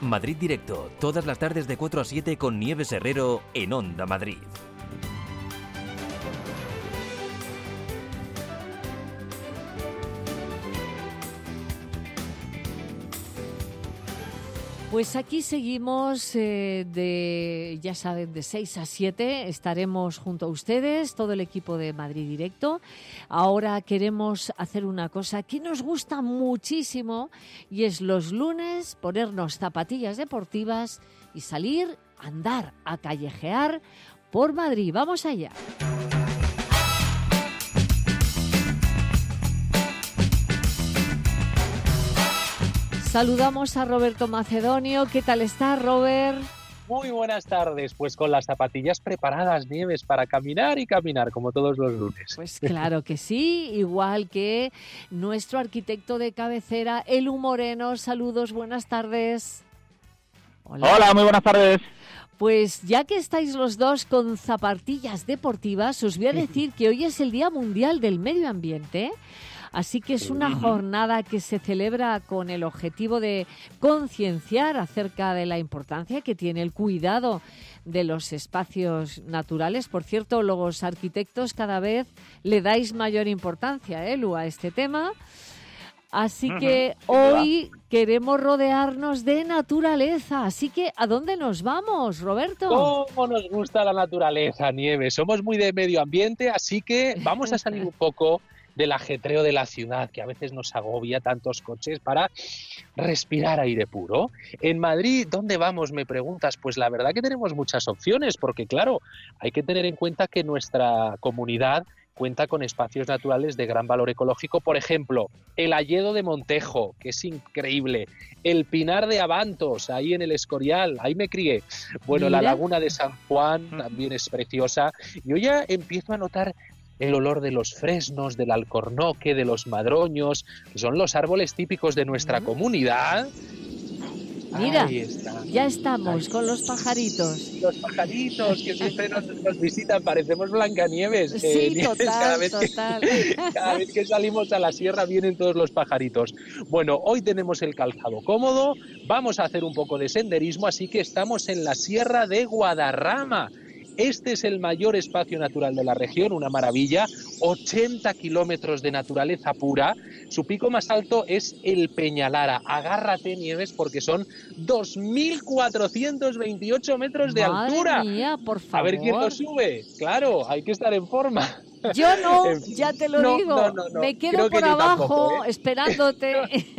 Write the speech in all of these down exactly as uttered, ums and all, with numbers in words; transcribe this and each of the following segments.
Madrid Directo, todas las tardes de cuatro a siete con Nieves Herrero en Onda Madrid. Pues aquí seguimos, eh, de, ya saben, de seis a siete estaremos junto a ustedes, todo el equipo de Madrid Directo. Ahora queremos hacer una cosa que nos gusta muchísimo y es los lunes ponernos zapatillas deportivas y salir a andar, a callejear por Madrid. ¡Vamos allá! Saludamos a Roberto Macedonio. ¿Qué tal está, Robert? Muy buenas tardes, pues con las zapatillas preparadas, Nieves, para caminar y caminar, como todos los lunes. Pues claro que sí, igual que nuestro arquitecto de cabecera, Elu Moreno. Saludos, buenas tardes. Hola, Hola muy buenas tardes. Pues ya que estáis los dos con zapatillas deportivas, os voy a decir que hoy es el Día Mundial del Medio Ambiente. Así que es una jornada que se celebra con el objetivo de concienciar acerca de la importancia que tiene el cuidado de los espacios naturales. Por cierto, los arquitectos cada vez le dais mayor importancia, ¿eh, Lu, a este tema? Así que hoy queremos rodearnos de naturaleza. Así que, ¿a dónde nos vamos, Roberto? ¿Cómo nos gusta la naturaleza, Nieves? Somos muy de medio ambiente, así que vamos a salir un poco del ajetreo de la ciudad, que a veces nos agobia tantos coches, para respirar aire puro. En Madrid, ¿dónde vamos? Me preguntas. Pues la verdad que tenemos muchas opciones, porque claro, hay que tener en cuenta que nuestra comunidad cuenta con espacios naturales de gran valor ecológico. Por ejemplo, el Hayedo de Montejo, que es increíble, el Pinar de Abantos, ahí en el Escorial, ahí me crié. Bueno, Mira. La Laguna de San Juan también es preciosa. Yo ya empiezo a notar el olor de los fresnos, del alcornoque, de los madroños, que son los árboles típicos de nuestra mm. comunidad. Mira, está. Ya estamos Ahí. Con los pajaritos. Los pajaritos que siempre nos, nos visitan, parecemos Blancanieves. Sí, eh, Nieves, total, cada vez total. Que, cada vez que salimos a la sierra vienen todos los pajaritos. Bueno, hoy tenemos el calzado cómodo, vamos a hacer un poco de senderismo, así que estamos en la Sierra de Guadarrama. Este es el mayor espacio natural de la región, una maravilla, ochenta kilómetros de naturaleza pura. Su pico más alto es el Peñalara. Agárrate, Nieves, porque son dos mil cuatrocientos veintiocho metros de Madre altura. Mía, por favor. A ver quién lo sube. Claro, hay que estar en forma. Yo no, en fin. Ya te lo no, digo. No, no, no. Me quedo creo por abajo tampoco, ¿eh? esperándote.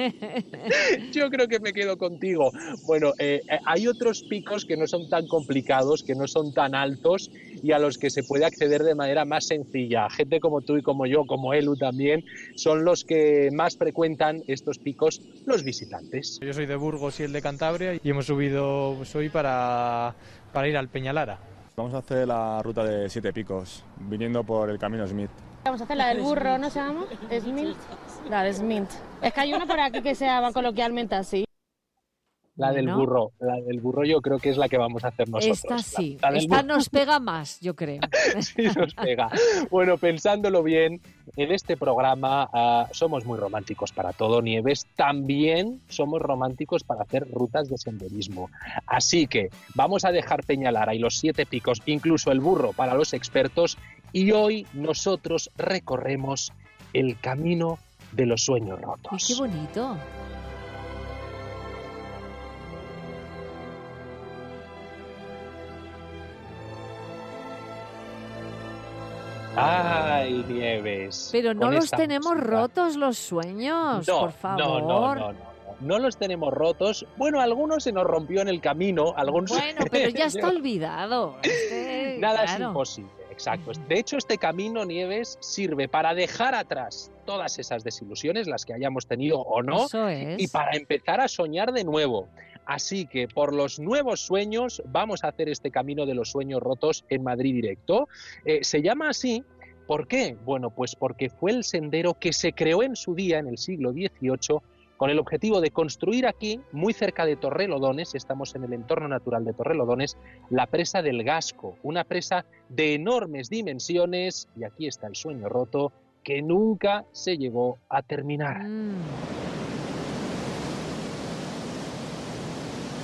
Yo creo que me quedo contigo. Bueno, eh, hay otros picos que no son tan complicados, que no son tan altos y a los que se puede acceder de manera más sencilla. Gente como tú y como yo, como Elu también, son los que más frecuentan estos picos los visitantes. Yo soy de Burgos y el de Cantabria y hemos subido pues, hoy para, para ir al Peñalara. Vamos a hacer la ruta de siete picos, viniendo por el camino Smith. Vamos a hacer la del burro, ¿no se llama? Smith. La de Smith. Es que hay una por aquí que se llama coloquialmente así. La del ¿No? burro, la del burro yo creo que es la que vamos a hacer nosotros. Esta sí, la, la esta burro. Nos pega más, yo creo. Sí, nos pega. Bueno, pensándolo bien, en este programa uh, somos muy románticos para todo, Nieves. También somos románticos para hacer rutas de senderismo. Así que vamos a dejar Peñalara y los siete picos, incluso el burro, para los expertos. Y hoy nosotros recorremos el camino de los sueños rotos. Ay, ¡qué bonito! Ay, Nieves. Pero no los tenemos música. rotos los sueños, no, por favor. No, no, no, no, no los tenemos rotos. Bueno, algunos se nos rompió en el camino, algunos. Bueno, pero ya está olvidado. Este, Nada claro. es imposible, exacto. De hecho, este camino, Nieves, sirve para dejar atrás todas esas desilusiones, las que hayamos tenido o no, Eso es. y para empezar a soñar de nuevo. Así que por los nuevos sueños vamos a hacer este camino de los sueños rotos en Madrid Directo. Eh, se llama así, ¿por qué? Bueno, pues porque fue el sendero que se creó en su día, en el siglo dieciocho, con el objetivo de construir aquí, muy cerca de Torrelodones, estamos en el entorno natural de Torrelodones, la presa del Gasco, una presa de enormes dimensiones, y aquí está el sueño roto, que nunca se llegó a terminar. Mm.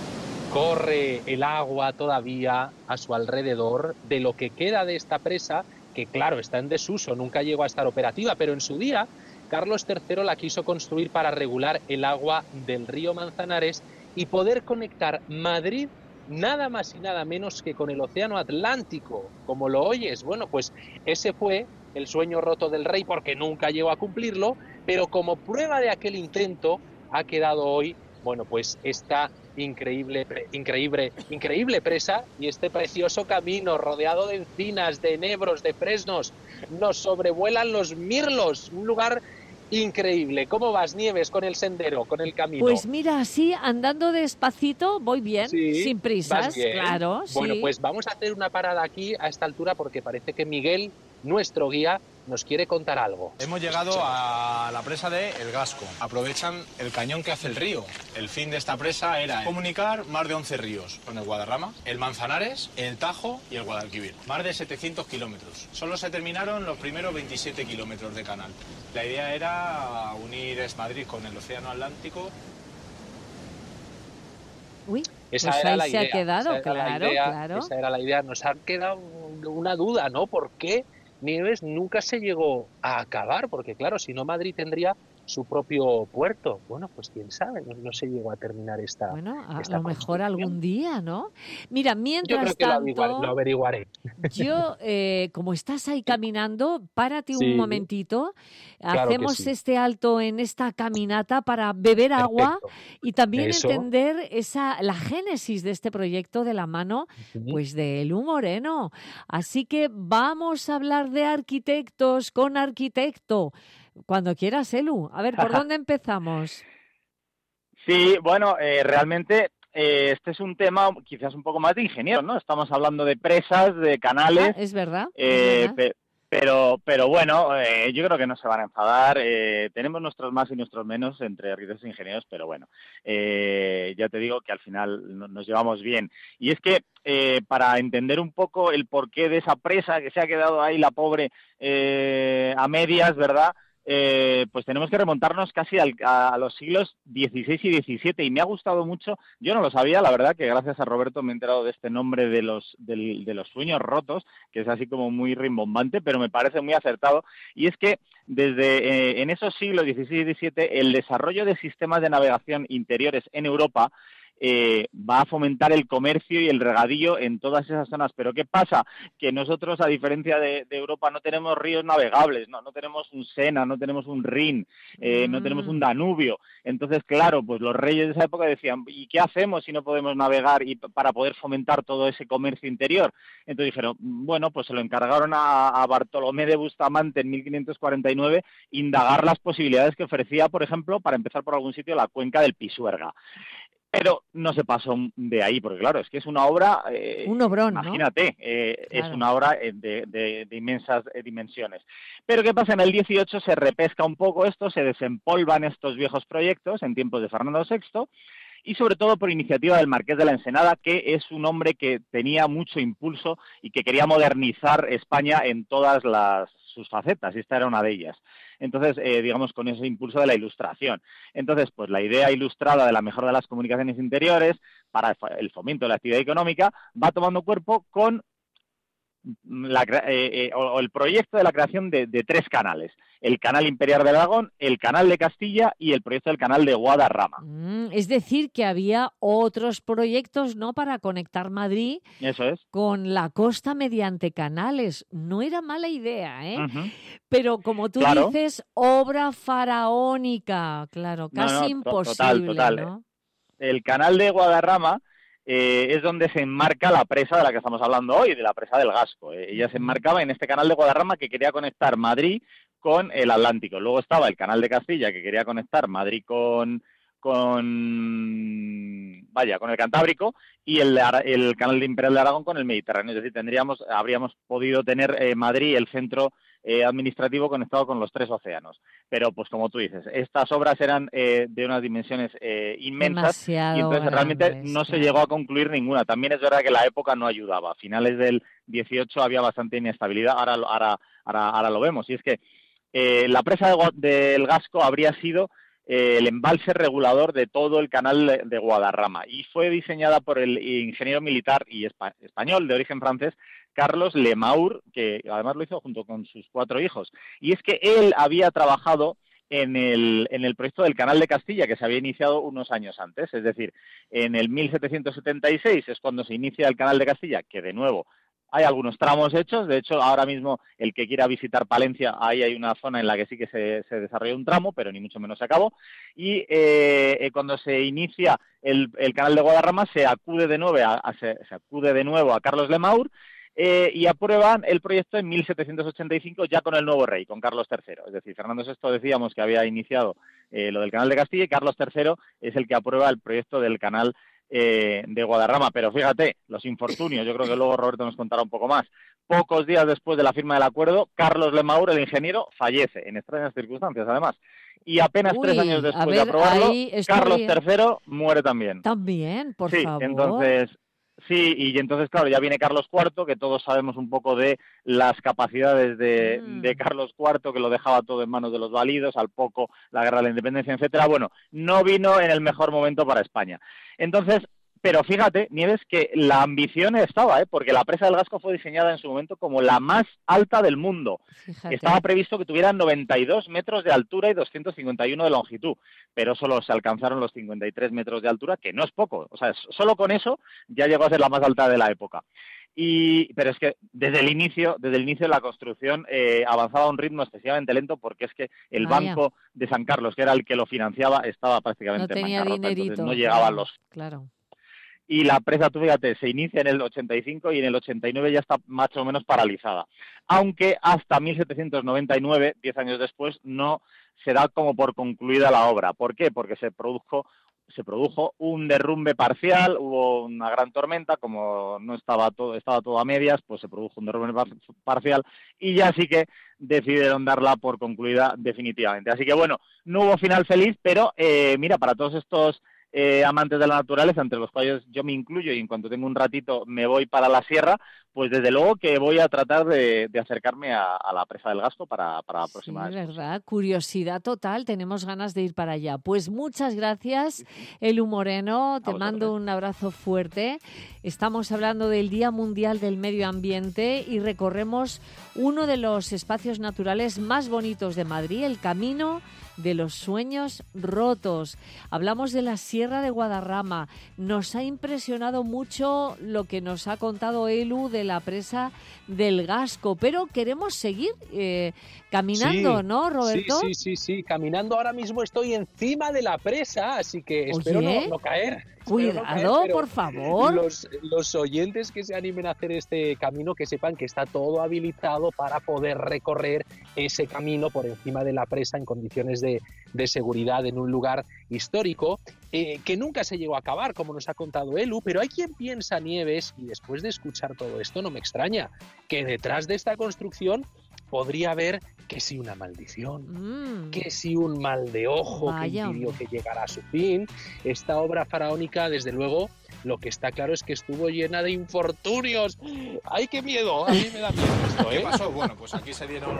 corre el agua todavía a su alrededor de lo que queda de esta presa, que claro, está en desuso, nunca llegó a estar operativa, pero en su día Carlos tercero la quiso construir para regular el agua del río Manzanares y poder conectar Madrid nada más y nada menos que con el océano Atlántico, como lo oyes. Bueno, pues ese fue el sueño roto del rey porque nunca llegó a cumplirlo, pero como prueba de aquel intento ha quedado hoy, bueno, pues esta increíble, increíble, increíble presa y este precioso camino rodeado de encinas, de enebros, de fresnos. Nos sobrevuelan los mirlos, un lugar increíble. ¿Cómo vas, Nieves, con el sendero, con el camino? Pues mira, así, andando despacito, voy bien, sí, sin prisas, bien. claro. Bueno, sí. pues vamos a hacer una parada aquí a esta altura porque parece que Miguel, nuestro guía, nos quiere contar algo. Hemos llegado a la presa de El Gasco. Aprovechan el cañón que hace el río. El fin de esta presa era comunicar más de once ríos con el Guadarrama, el Manzanares, el Tajo y el Guadalquivir. Más de setecientos kilómetros. Solo se terminaron los primeros veintisiete kilómetros de canal. La idea era unir Madrid con el océano Atlántico. Uy, esa pues era ahí la se idea, ha quedado, esa era claro, la idea, claro. Esa era la idea. Nos ha quedado una duda, ¿no? ¿Por qué Nieves nunca se llegó a acabar? Porque claro, si no Madrid tendría su propio puerto. Bueno, pues quién sabe, no, no se llegó a terminar esta Bueno, a esta lo mejor algún día, ¿no? Mira, mientras Yo creo que tanto, lo averiguaré. Lo averiguaré. Yo, eh, como estás ahí caminando, párate Sí, un momentito, claro que hacemos sí. este alto en esta caminata para beber agua Perfecto. y también Eso. entender esa, la génesis de este proyecto de la mano, Ujú. pues de Elu Moreno. Así que vamos a hablar de arquitectos con arquitecto. Cuando quieras, Elu. A ver, ¿por dónde empezamos? Sí, bueno, eh, realmente eh, este es un tema quizás un poco más de ingeniero, ¿no? Estamos hablando de presas, de canales, Ah, es verdad. es eh, verdad. pe- pero, pero bueno, eh, yo creo que no se van a enfadar. Eh, tenemos nuestros más y nuestros menos entre arquitectos e ingenieros, pero bueno, eh, ya te digo que al final no- nos llevamos bien. Y es que eh, para entender un poco el porqué de esa presa que se ha quedado ahí la pobre eh, a medias, ¿verdad? Eh, pues tenemos que remontarnos casi al, a, a los siglos dieciséis y diecisiete y me ha gustado mucho, yo no lo sabía, la verdad que gracias a Roberto me he enterado de este nombre de los, del, de los sueños rotos, que es así como muy rimbombante, pero me parece muy acertado, y es que desde eh, en esos siglos dieciséis y diecisiete el desarrollo de sistemas de navegación interiores en Europa Eh, va a fomentar el comercio y el regadío en todas esas zonas. Pero ¿qué pasa? Que nosotros, a diferencia de, de Europa, no tenemos ríos navegables, no, no tenemos un Sena, no tenemos un Rin, eh, Mm. no tenemos un Danubio. Entonces, claro, pues los reyes de esa época decían, ¿y qué hacemos si no podemos navegar y p- para poder fomentar todo ese comercio interior? Entonces dijeron, bueno, pues se lo encargaron a, a Bartolomé de Bustamante en mil quinientos cuarenta y nueve indagar las posibilidades que ofrecía, por ejemplo, para empezar por algún sitio, la cuenca del Pisuerga. Pero no se pasó de ahí, porque claro, es que es una obra, eh, Un obrón, ¿no? imagínate, eh, Claro. es una obra eh, de, de- de inmensas eh, dimensiones. Pero ¿qué pasa? En el dieciocho se repesca un poco esto, se desempolvan estos viejos proyectos en tiempos de Fernando sexto, y sobre todo por iniciativa del Marqués de la Ensenada, que es un hombre que tenía mucho impulso y que quería modernizar España en todas las, sus facetas, y esta era una de ellas. Entonces, eh, digamos, con ese impulso de la Ilustración. Entonces, pues la idea ilustrada de la mejora de las comunicaciones interiores para el fomento de la actividad económica va tomando cuerpo con la, eh, eh, o, o el proyecto de la creación de, de tres canales: el Canal Imperial de Aragón, el Canal de Castilla y el proyecto del Canal de Guadarrama. Mm, es decir, que había otros proyectos, ¿no?, para conectar Madrid Eso es. con la costa mediante canales. No era mala idea, ¿eh? Ujú. Pero como tú Claro. dices, obra faraónica, claro, No, casi no, to- imposible, total, total. ¿no? El Canal de Guadarrama eh, es donde se enmarca la presa de la que estamos hablando hoy, de la presa del Gasco. Eh, ella se enmarcaba en este Canal de Guadarrama que quería conectar Madrid con el Atlántico. Luego estaba el Canal de Castilla que quería conectar Madrid con con vaya con el Cantábrico y el, de Ara- el Canal de Imperial de Aragón con el Mediterráneo. Es decir, tendríamos habríamos podido tener eh, Madrid, el centro eh, administrativo, conectado con los tres océanos. Pero, pues como tú dices, estas obras eran eh, de unas dimensiones eh, inmensas. Demasiado Y entonces realmente grandes, no se claro. llegó a concluir ninguna. También es verdad que la época no ayudaba. A finales del dieciocho había bastante inestabilidad, ahora, lo- ahora, ahora, ahora lo vemos. Y es que eh, la presa de Gua- del Gasco habría sido eh, el embalse regulador de todo el canal de, de Guadarrama, y fue diseñada por el ingeniero militar y espa- español de origen francés, Carlos Lemaur, que además lo hizo junto con sus cuatro hijos. Y es que él había trabajado en el, en el proyecto del Canal de Castilla, que se había iniciado unos años antes. Es decir, en el mil setecientos setenta y seis es cuando se inicia el Canal de Castilla, que de nuevo hay algunos tramos hechos. De hecho, ahora mismo el que quiera visitar Palencia, ahí hay una zona en la que sí que se, se desarrolla un tramo, pero ni mucho menos se acabó. Y eh, eh, cuando se inicia el, el Canal de Guadarrama, se acude de nuevo a, a se, se acude de nuevo a Carlos Lemaur, Eh, y aprueban el proyecto en mil setecientos ochenta y cinco ya con el nuevo rey, con Carlos tercero. Es decir, Fernando sexto decíamos que había iniciado eh, lo del Canal de Castilla, y Carlos tercero es el que aprueba el proyecto del Canal eh, de Guadarrama. Pero fíjate, los infortunios, yo creo que luego Roberto nos contará un poco más. Pocos días después de la firma del acuerdo, Carlos Lemaur, el ingeniero, fallece, en extrañas circunstancias además. Y apenas Uy, tres años después ver, de aprobarlo, estoy... Carlos tercero muere también. También, por sí, favor. Entonces... Sí, y entonces, claro, ya viene Carlos cuarto, que todos sabemos un poco de las capacidades de, mm. de Carlos cuarto, que lo dejaba todo en manos de los válidos, al poco la guerra de la independencia, etcétera. Bueno, no vino en el mejor momento para España. Entonces, pero fíjate, Nieves, que la ambición estaba, ¿eh? Porque la presa del Gasco fue diseñada en su momento como la más alta del mundo. Fíjate. Estaba previsto que tuviera noventa y dos metros de altura y doscientos cincuenta y uno de longitud, pero solo se alcanzaron los cincuenta y tres metros de altura, que no es poco. O sea, solo con eso ya llegó a ser la más alta de la época. Y, pero es que desde el inicio, desde el inicio de la construcción eh, avanzaba a un ritmo excesivamente lento, porque es que el Vaya. Banco de San Carlos, que era el que lo financiaba, estaba prácticamente en bancarrota, entonces no llegaban los... Claro. Y la presa, tú fíjate, se inicia en el ochenta y cinco y en el ochenta y nueve ya está más o menos paralizada. Aunque hasta mil setecientos noventa y nueve, diez años después, no se da como por concluida la obra. ¿Por qué? Porque se produjo, se produjo un derrumbe parcial, hubo una gran tormenta, como no estaba todo, estaba todo a medias, pues se produjo un derrumbe par- parcial y ya sí que decidieron darla por concluida definitivamente. Así que bueno, no hubo final feliz, pero eh, mira, para todos estos... Eh, amantes de la naturaleza, entre los cuales yo me incluyo, y en cuanto tengo un ratito me voy para la sierra, pues desde luego que voy a tratar de, de acercarme a, a la presa del Gasco para, para la próxima vez. Sí, verdad, curiosidad total, tenemos ganas de ir para allá. Pues muchas gracias, Elu Moreno, te mando un abrazo fuerte. Estamos hablando del Día Mundial del Medio Ambiente y recorremos uno de los espacios naturales más bonitos de Madrid, el Camino de los Sueños Rotos. Hablamos de la Sierra de Guadarrama. Nos ha impresionado mucho lo que nos ha contado Elu de la presa del Gasco, pero queremos seguir eh, caminando, sí, ¿no, Roberto? Sí, sí, sí, sí, caminando. Ahora mismo estoy encima de la presa, así que espero Oye, no, no caer. Cuidado, no caer, por favor. Los, los oyentes que se animen a hacer este camino, que sepan que está todo habilitado para poder recorrer ese camino por encima de la presa en condiciones de, de seguridad en un lugar histórico eh, que nunca se llegó a acabar, como nos ha contado Elu, pero hay quien piensa, Nieves, y después de escuchar todo esto no me extraña, que detrás de esta construcción podría haber que si una maldición, mm. que si un mal de ojo Vaya. que impidió que llegara a su fin. Esta obra faraónica, desde luego, lo que está claro es que estuvo llena de infortunios. ¡Ay, qué miedo! A mí me da miedo esto, ¿eh? ¿Qué pasó? Bueno, pues aquí se dieron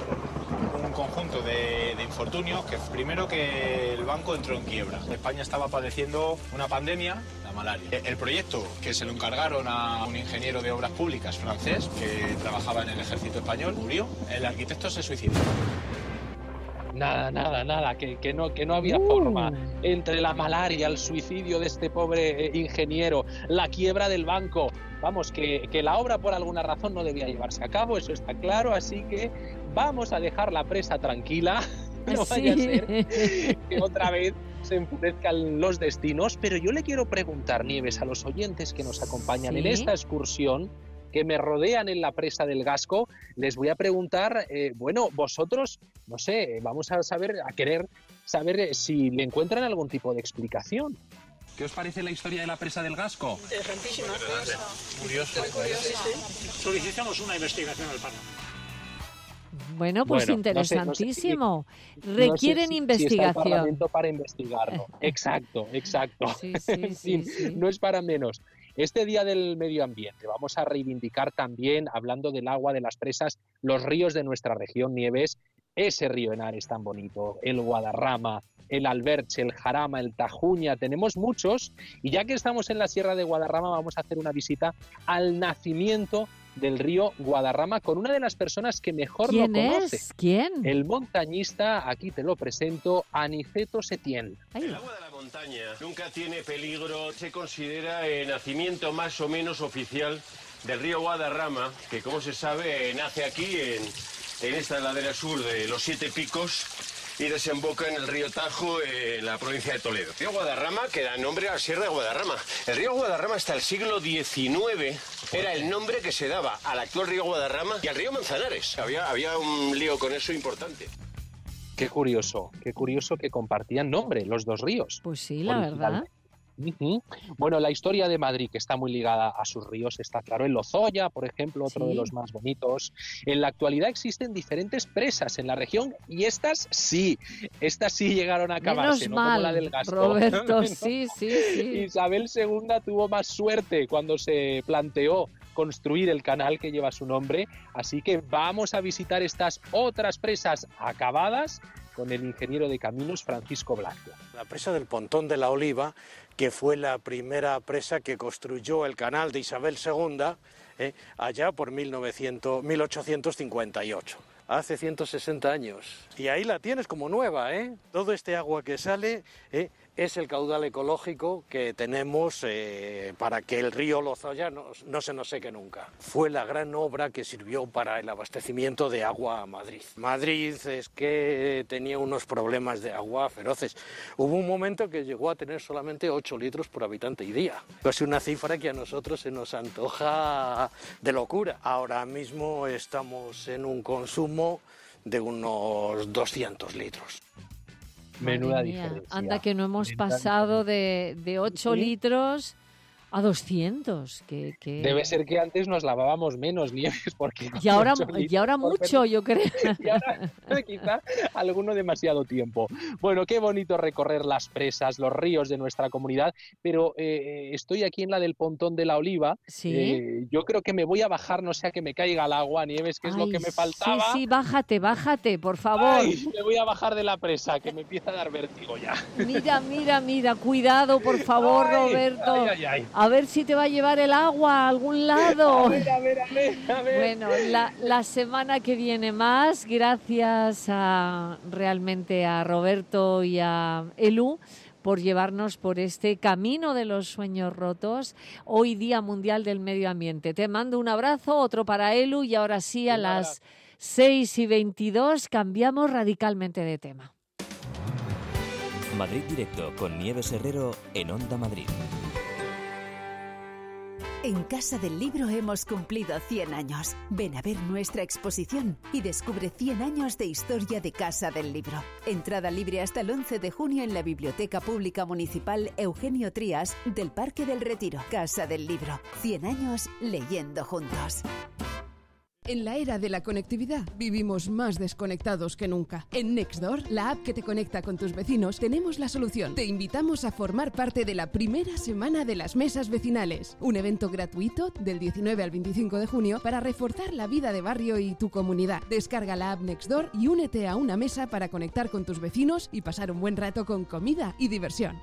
un conjunto de, de infortunios, que primero que el banco entró en quiebra. España estaba padeciendo una pandemia, la malaria. El proyecto, que se lo encargaron a un ingeniero de obras públicas francés que trabajaba en el ejército español, murió. El arquitecto se suicidó. Nada, nada, nada, que, que, no, que no había uh. forma. Entre la malaria, el suicidio de este pobre ingeniero, la quiebra del banco. Vamos, que, que la obra por alguna razón no debía llevarse a cabo, eso está claro, así que vamos a dejar la presa tranquila. No vaya sí. a ser que otra vez se enfurezcan los destinos. Pero yo le quiero preguntar, Nieves, a los oyentes que nos acompañan ¿Sí? en esta excursión, que me rodean en la presa del Gasco, les voy a preguntar, eh, bueno, vosotros, no sé, vamos a saber, a querer saber si le encuentran algún tipo de explicación. ¿Qué os parece la historia de la presa del Gasco? Interesantísima. Curioso. Muy curiosísimo. Solicitamos una investigación al Parlamento. Bueno, pues bueno, interesantísimo. No sé, no sé, Requieren no sé si, investigación. Si está el Parlamento para investigarlo. Exacto, exacto. Sí, sí, en fin, sí, sí. No es para menos. Este Día del Medio Ambiente vamos a reivindicar también, hablando del agua, de las presas, los ríos de nuestra región, Nieves, ese río Henares tan bonito, el Guadarrama, el Alberche, el Jarama, el Tajuña, tenemos muchos, y ya que estamos en la Sierra de Guadarrama vamos a hacer una visita al nacimiento del río Guadarrama con una de las personas que mejor lo conoce. ¿Quién es? ¿Quién? El montañista, aquí te lo presento, Aniceto Setién. Ay. El agua de la montaña nunca tiene peligro, se considera el nacimiento más o menos oficial del río Guadarrama, que como se sabe nace aquí en, en esta ladera sur de los Siete Picos y desemboca en el río Tajo en la provincia de Toledo. El río Guadarrama que da nombre a la Sierra de Guadarrama. El río Guadarrama hasta el siglo diecinueve era el nombre que se daba al actual río Guadarrama y al río Manzanares. Había, había un lío con eso importante. Qué curioso, qué curioso que compartían nombre los dos ríos. Pues sí, la verdad. Uh-huh. Bueno, la historia de Madrid, que está muy ligada a sus ríos, está claro. En Lozoya, por ejemplo, otro sí. de los más bonitos. En la actualidad existen diferentes presas en la región y estas sí, estas sí llegaron a acabarse, no mal, como la del Gasco. Roberto, ¿no? sí, sí, sí. Isabel segunda tuvo más suerte cuando se planteó construir el canal que lleva su nombre, así que vamos a visitar estas otras presas acabadas con el ingeniero de caminos Francisco Blanco. La presa del Pontón de la Oliva, que fue la primera presa que construyó el canal de Isabel segunda, eh, allá por mil ochocientos cincuenta y ocho. Hace ciento sesenta años. Y ahí la tienes como nueva, ¿eh? Todo este agua que sale eh, es el caudal ecológico que tenemos eh, para que el río Lozoya no, no se nos seque nunca. Fue la gran obra que sirvió para el abastecimiento de agua a Madrid. Madrid es que tenía unos problemas de agua feroces. Hubo un momento que llegó a tener solamente ocho litros por habitante y día. Es una cifra que a nosotros se nos antoja de locura. Ahora mismo estamos en un consumo de unos doscientos litros. Menuda Madre mía, diferencia. anda que no hemos pasado de, de ocho ¿Sí? litros a doscientos. Que, que... Debe ser que antes nos lavábamos menos, Nieves, porque... Y ahora, y ahora mucho, yo creo. Y ahora quizá alguno demasiado tiempo. Bueno, qué bonito recorrer las presas, los ríos de nuestra comunidad, pero eh, estoy aquí en la del Pontón de la Oliva. ¿Sí? Eh, yo creo que me voy a bajar, no sea que me caiga el agua, Nieves, que es Ay, lo que me faltaba. Sí, sí, bájate, bájate, por favor. Ay, me voy a bajar de la presa, que me empieza a dar vértigo ya. Mira, mira, mira, cuidado, por favor, Ay, Roberto. ay, ay, ay. A ver si te va a llevar el agua a algún lado. A ver, a ver, a ver, a ver. Bueno, la, la semana que viene más, gracias a realmente a Roberto y a Elu por llevarnos por este camino de los sueños rotos, hoy Día Mundial del Medio Ambiente. Te mando un abrazo, otro para Elu, y ahora sí, a las seis y veintidós cambiamos radicalmente de tema. Madrid Directo con Nieves Herrero en Onda Madrid. En Casa del Libro hemos cumplido cien años. Ven a ver nuestra exposición y descubre cien años de historia de Casa del Libro. Entrada libre hasta el once de junio en la Biblioteca Pública Municipal Eugenio Trías del Parque del Retiro. Casa del Libro. cien años leyendo juntos. En la era de la conectividad vivimos más desconectados que nunca. En Nextdoor, la app que te conecta con tus vecinos, tenemos la solución. Te invitamos a formar parte de la primera semana de las mesas vecinales, un evento gratuito del diecinueve al veinticinco de junio para reforzar la vida de barrio y tu comunidad. Descarga la app Nextdoor y únete a una mesa para conectar con tus vecinos y pasar un buen rato con comida y diversión.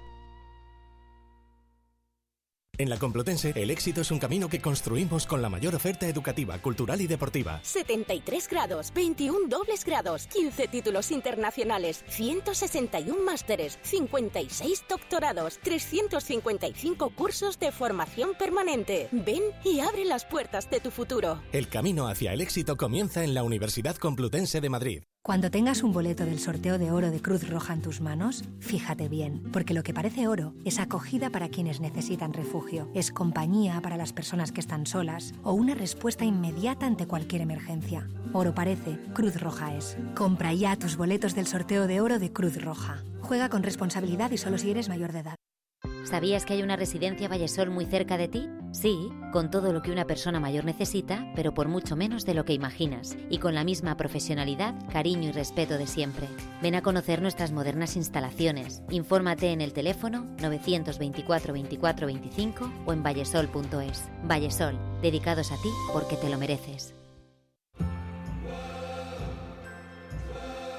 En la Complutense, el éxito es un camino que construimos con la mayor oferta educativa, cultural y deportiva. setenta y tres grados, veintiún dobles grados, quince títulos internacionales, ciento sesenta y uno másteres, cincuenta y seis doctorados, trescientos cincuenta y cinco cursos de formación permanente. Ven y abre las puertas de tu futuro. El camino hacia el éxito comienza en la Universidad Complutense de Madrid. Cuando tengas un boleto del sorteo de oro de Cruz Roja en tus manos, fíjate bien, porque lo que parece oro es acogida para quienes necesitan refugio, es compañía para las personas que están solas o una respuesta inmediata ante cualquier emergencia. Oro parece, Cruz Roja es. Compra ya tus boletos del sorteo de oro de Cruz Roja. Juega con responsabilidad y solo si eres mayor de edad. ¿Sabías que hay una residencia Vallesol muy cerca de ti? Sí, con todo lo que una persona mayor necesita, pero por mucho menos de lo que imaginas, y con la misma profesionalidad, cariño y respeto de siempre. Ven a conocer nuestras modernas instalaciones. Infórmate en el teléfono novecientos veinticuatro veinticuatro veinticinco o en vallesol punto es. Vallesol, dedicados a ti porque te lo mereces.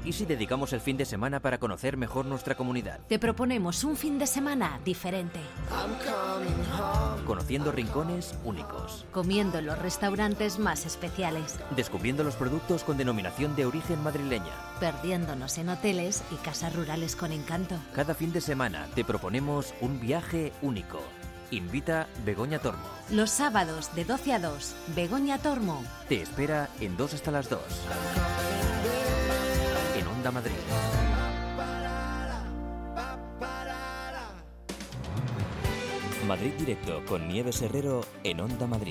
¿Y si dedicamos el fin de semana para conocer mejor nuestra comunidad? Te proponemos un fin de semana diferente. Conociendo rincones únicos. Comiendo en los restaurantes más especiales. Descubriendo los productos con denominación de origen madrileña. Perdiéndonos en hoteles y casas rurales con encanto. Cada fin de semana te proponemos un viaje único. Invita Begoña Tormo. Los sábados de doce a dos, Begoña Tormo. Te espera en dos hasta las dos. En Onda Madrid. Madrid Directo con Nieves Herrero en Onda Madrid.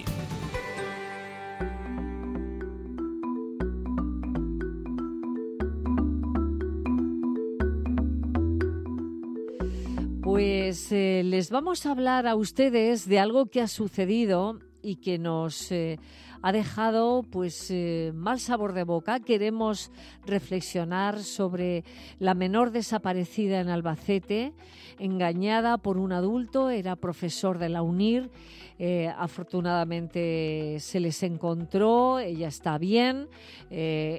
Pues eh, les vamos a hablar a ustedes de algo que ha sucedido y que nos eh, ha dejado pues eh, mal sabor de boca. Queremos reflexionar sobre la menor desaparecida en Albacete, engañada por un adulto, era profesor de la UNIR. Eh, afortunadamente se les encontró, ella está bien, eh,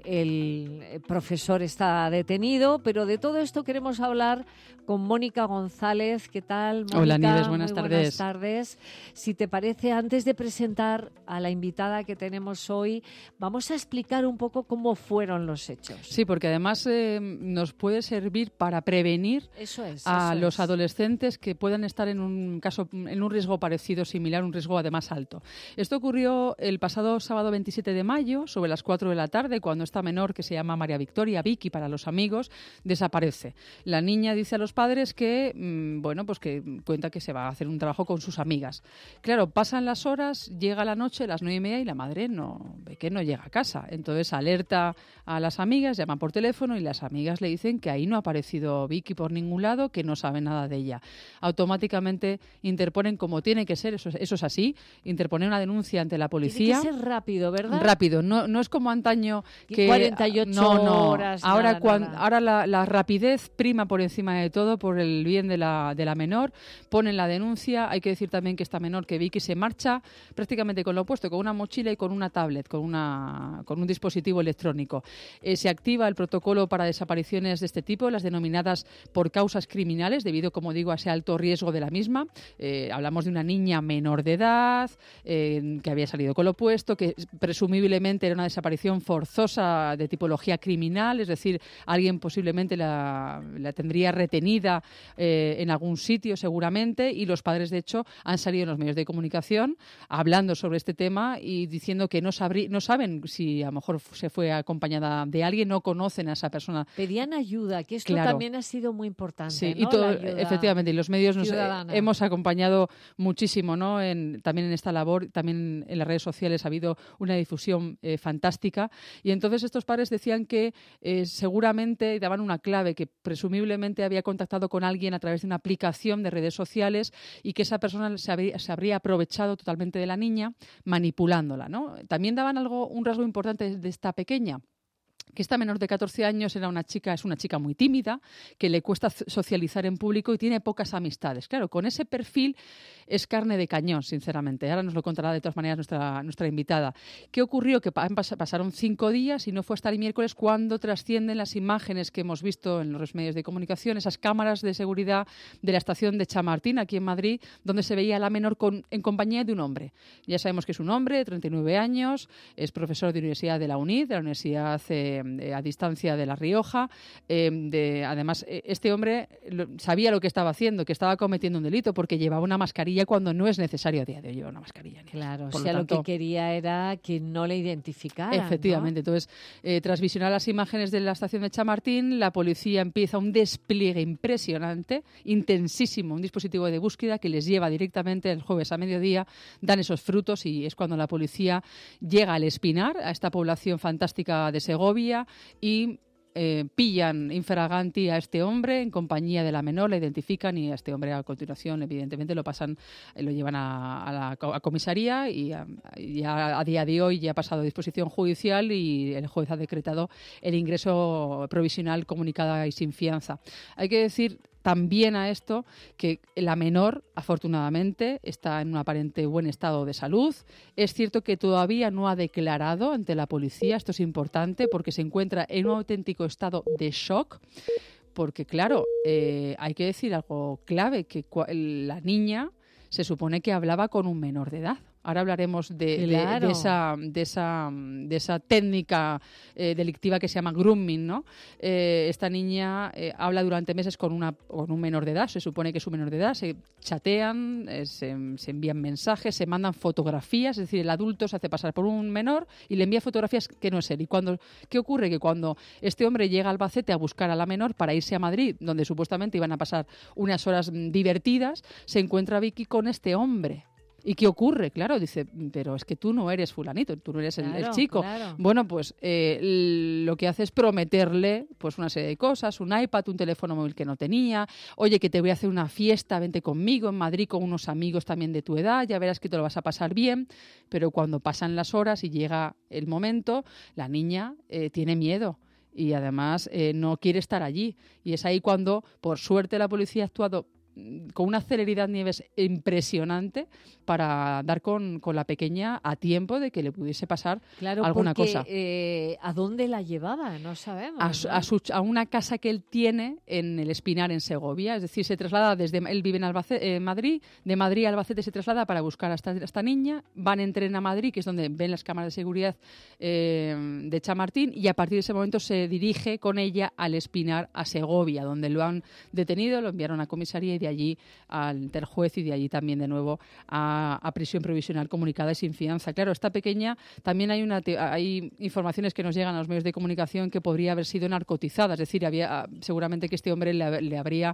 el profesor está detenido, pero de todo esto queremos hablar con Mónica González. ¿Qué tal, Mónica? Hola, Nieves, buenas Muy tardes. Buenas tardes. Si te parece, antes de presentar a la invitada que tenemos hoy, vamos a explicar un poco cómo fueron los hechos. Sí, porque además eh, nos puede servir para prevenir eso es, a eso los es. adolescentes que puedan estar en un caso, en un riesgo parecido, similar, un riesgo además alto. Esto ocurrió el pasado sábado veintisiete de mayo, sobre las cuatro de la tarde, cuando esta menor, que se llama María Victoria, Vicky para los amigos, desaparece. La niña dice a los padres que, mmm, bueno, pues que cuenta que se va a hacer un trabajo con sus amigas. Claro, pasan las horas, llega la noche, las nueve y media, y la madre no ve que no llega a casa. Entonces alerta a las amigas, llama por teléfono y las amigas le dicen que ahí no ha aparecido Vicky por ningún lado, que no sabe nada de ella. Automáticamente interponen, como tiene que ser, eso, eso es así, interponer una denuncia ante la policía. Tiene que ser rápido, ¿verdad? Rápido, no, no es como antaño que cuarenta y ocho no, no. horas. Ahora, nada, cuan, nada. ahora la, la rapidez prima por encima de todo, por el bien de la, de la menor. Ponen la denuncia. Hay que decir también que esta menor, que Vicky, se marcha prácticamente con lo opuesto, con una mochila y con una tablet, con, una, con un dispositivo electrónico. Eh, se activa el protocolo para desapariciones de este tipo, las denominadas por causas criminales, debido, como digo, a ese alto riesgo de la misma. Eh, hablamos de una niña menor de edad, eh, que había salido con lo opuesto, que presumiblemente era una desaparición forzosa de tipología criminal, es decir, alguien posiblemente la, la tendría retenida eh, en algún sitio seguramente, y los padres, de hecho, han salido en los medios de comunicación hablando sobre este tema y diciendo que no, sabrí, no saben si a lo mejor se fue acompañada de alguien, no conocen a esa persona. Pedían ayuda, que esto claro. también ha sido muy importante. Sí, ¿no? y todo, efectivamente, y los medios nos eh, hemos acompañado muchísimo, ¿no? En, también en esta labor, también en las redes sociales ha habido una difusión eh, fantástica, y entonces estos padres decían que eh, seguramente daban una clave, que presumiblemente había contactado con alguien a través de una aplicación de redes sociales y que esa persona se habría, se habría aprovechado totalmente de la niña, manipulándola, ¿no? También daban algo, un rasgo importante de esta pequeña, que esta menor de catorce años era una chica, es una chica muy tímida, que le cuesta socializar en público y tiene pocas amistades. Claro, con ese perfil es carne de cañón, sinceramente. Ahora nos lo contará de todas maneras nuestra, nuestra invitada. ¿Qué ocurrió? Que pasaron cinco días y no fue hasta el miércoles cuando trascienden las imágenes que hemos visto en los medios de comunicación, esas cámaras de seguridad de la estación de Chamartín, aquí en Madrid, donde se veía a la menor con, en compañía de un hombre. Ya sabemos que es un hombre de treinta y nueve años, es profesor de Universidad de la UNID, de la Universidad eh, a distancia de La Rioja. Eh, de, además, este hombre lo, sabía lo que estaba haciendo, que estaba cometiendo un delito, porque llevaba una mascarilla cuando no es necesario a día de hoy llevar una mascarilla. Claro, Por o sea, lo, tanto, lo que quería era que no le identificaran. Efectivamente. ¿no? Entonces, eh, tras visionar las imágenes de la estación de Chamartín, la policía empieza un despliegue impresionante, intensísimo, un dispositivo de búsqueda que les lleva directamente el jueves a mediodía, dan esos frutos, y es cuando la policía llega al Espinar, a esta población fantástica de Segovia, y eh, pillan infraganti a este hombre en compañía de la menor, la identifican, y a este hombre a continuación evidentemente lo pasan, lo llevan a, a la a comisaría, y a, ya a día de hoy ya ha pasado a disposición judicial y el juez ha decretado el ingreso provisional comunicada y sin fianza. Hay que decir también a esto que la menor, afortunadamente, está en un aparente buen estado de salud. Es cierto que todavía no ha declarado ante la policía, esto es importante porque se encuentra en un auténtico estado de shock. Porque, claro, eh, hay que decir algo clave, que la niña se supone que hablaba con un menor de edad. Ahora hablaremos de, claro. de, de, esa, de, esa, de esa técnica eh, delictiva que se llama grooming, ¿no? Eh, esta niña eh, habla durante meses con, una, con un menor de edad, se supone que es un menor de edad, se chatean, eh, se, se envían mensajes, se mandan fotografías, es decir, el adulto se hace pasar por un menor y le envía fotografías que no es él. ¿Y cuando, qué ocurre? Que cuando este hombre llega a Albacete a buscar a la menor para irse a Madrid, donde supuestamente iban a pasar unas horas divertidas, se encuentra Vicky con este hombre. ¿Y qué ocurre? Claro, dice, pero es que tú no eres fulanito, tú no eres el, claro, el chico. Claro. Bueno, pues eh, lo que hace es prometerle pues una serie de cosas, un iPad, un teléfono móvil que no tenía, oye, que te voy a hacer una fiesta, vente conmigo en Madrid con unos amigos también de tu edad, ya verás que te lo vas a pasar bien, pero cuando pasan las horas y llega el momento, la niña eh, tiene miedo. Y además eh, no quiere estar allí. Y es ahí cuando, por suerte, la policía ha actuado con una celeridad, Nieves, impresionante para dar con, con la pequeña a tiempo de que le pudiese pasar claro, alguna porque, cosa. Eh, ¿a dónde la llevaba? No sabemos. A, su, ¿no? a, su, a una casa que él tiene en el Espinar, en Segovia. Es decir, se traslada desde... Él vive en Albacete, eh, Madrid. De Madrid a Albacete se traslada para buscar a esta, a esta niña. Van en tren a Madrid, que es donde ven las cámaras de seguridad eh, de Chamartín. Y a partir de ese momento se dirige con ella al Espinar, a Segovia, donde lo han detenido, lo enviaron a comisaría y de allí al juez y de allí también de nuevo a, a prisión provisional comunicada y sin fianza. Claro, esta pequeña, también hay una hay informaciones que nos llegan a los medios de comunicación que podría haber sido narcotizada, es decir, había seguramente que este hombre le, le habría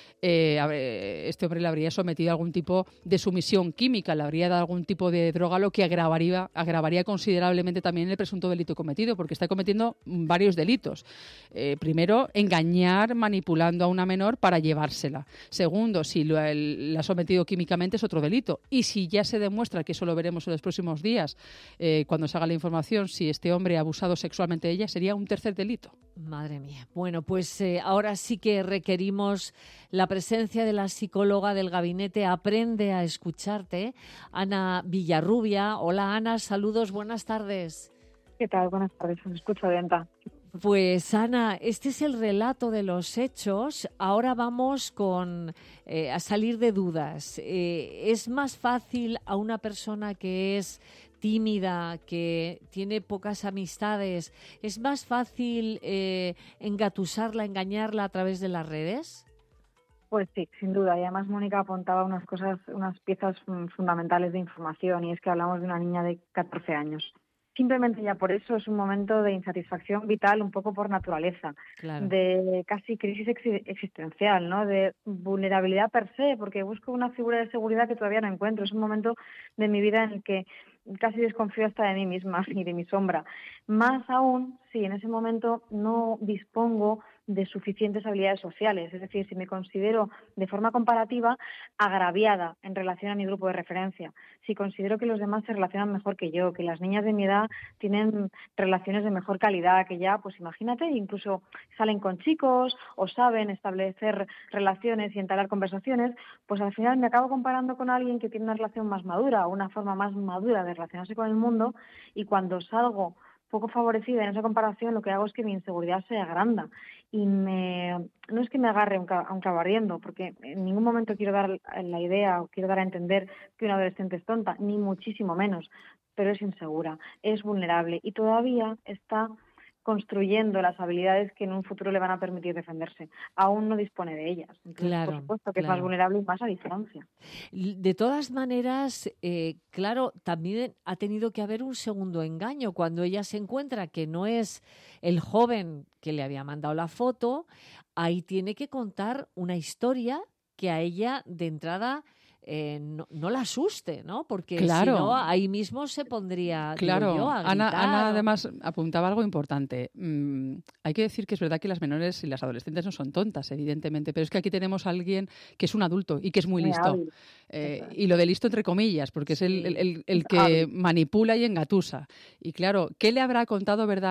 Eh, este hombre le habría sometido a algún tipo de sumisión química, le habría dado algún tipo de droga, lo que agravaría, agravaría considerablemente también el presunto delito cometido, porque está cometiendo varios delitos. Eh, primero, engañar manipulando a una menor para llevársela. Segundo, si lo, el, la ha sometido químicamente es otro delito. Y si ya se demuestra, que eso lo veremos en los próximos días, eh, cuando se haga la información, si este hombre ha abusado sexualmente de ella, sería un tercer delito. Madre mía. Bueno, pues eh, ahora sí que requerimos la presencia de la psicóloga del gabinete Aprende a Escucharte, Ana Villarrubia. Hola, Ana, saludos, buenas tardes. ¿Qué tal? Buenas tardes, os escucho atenta. Pues Ana, este es el relato de los hechos. Ahora vamos con eh, a salir de dudas. Eh, ¿Es más fácil a una persona que es tímida, que tiene pocas amistades, es más fácil eh, engatusarla, engañarla a través de las redes? Pues sí, sin duda. Y además Mónica apuntaba unas cosas, unas piezas fundamentales de información, y es que hablamos de una niña de catorce años. Simplemente ya por eso es un momento de insatisfacción vital, un poco por naturaleza, claro. De casi crisis ex- existencial, ¿no? De vulnerabilidad per se, porque busco una figura de seguridad que todavía no encuentro. Es un momento de mi vida en el que casi desconfío hasta de mí misma y de mi sombra. Más aún si en ese momento no dispongo de suficientes habilidades sociales, es decir, si me considero de forma comparativa agraviada en relación a mi grupo de referencia, si considero que los demás se relacionan mejor que yo, que las niñas de mi edad tienen relaciones de mejor calidad, que ya, pues imagínate, incluso salen con chicos o saben establecer relaciones y entablar conversaciones, pues al final me acabo comparando con alguien que tiene una relación más madura, una forma más madura de relacionarse con el mundo, y cuando salgo poco favorecida en esa comparación, lo que hago es que mi inseguridad se agranda y me, no es que me agarre a un, a un clavo ardiendo, porque en ningún momento quiero dar la idea o quiero dar a entender que una adolescente es tonta, ni muchísimo menos, pero es insegura, es vulnerable y todavía está construyendo las habilidades que en un futuro le van a permitir defenderse. Aún no dispone de ellas. Entonces, claro, por supuesto que claro. es más vulnerable y más a distancia. De todas maneras, eh, claro, también ha tenido que haber un segundo engaño cuando ella se encuentra que no es el joven que le había mandado la foto. Ahí tiene que contar una historia que a ella de entrada Eh, no, no la asuste, ¿no? Porque claro. si no, ahí mismo se pondría claro. digo yo, a Ana, gritar. Ana además apuntaba algo importante. Mm, hay que decir que es verdad que las menores y las adolescentes no son tontas, evidentemente, pero es que aquí tenemos a alguien que es un adulto y que es muy, muy listo. Eh, y lo de listo entre comillas, porque sí. es el, el, el, el que hábil. manipula y engatusa. Y claro, ¿qué le habrá contado, verdad, Ana?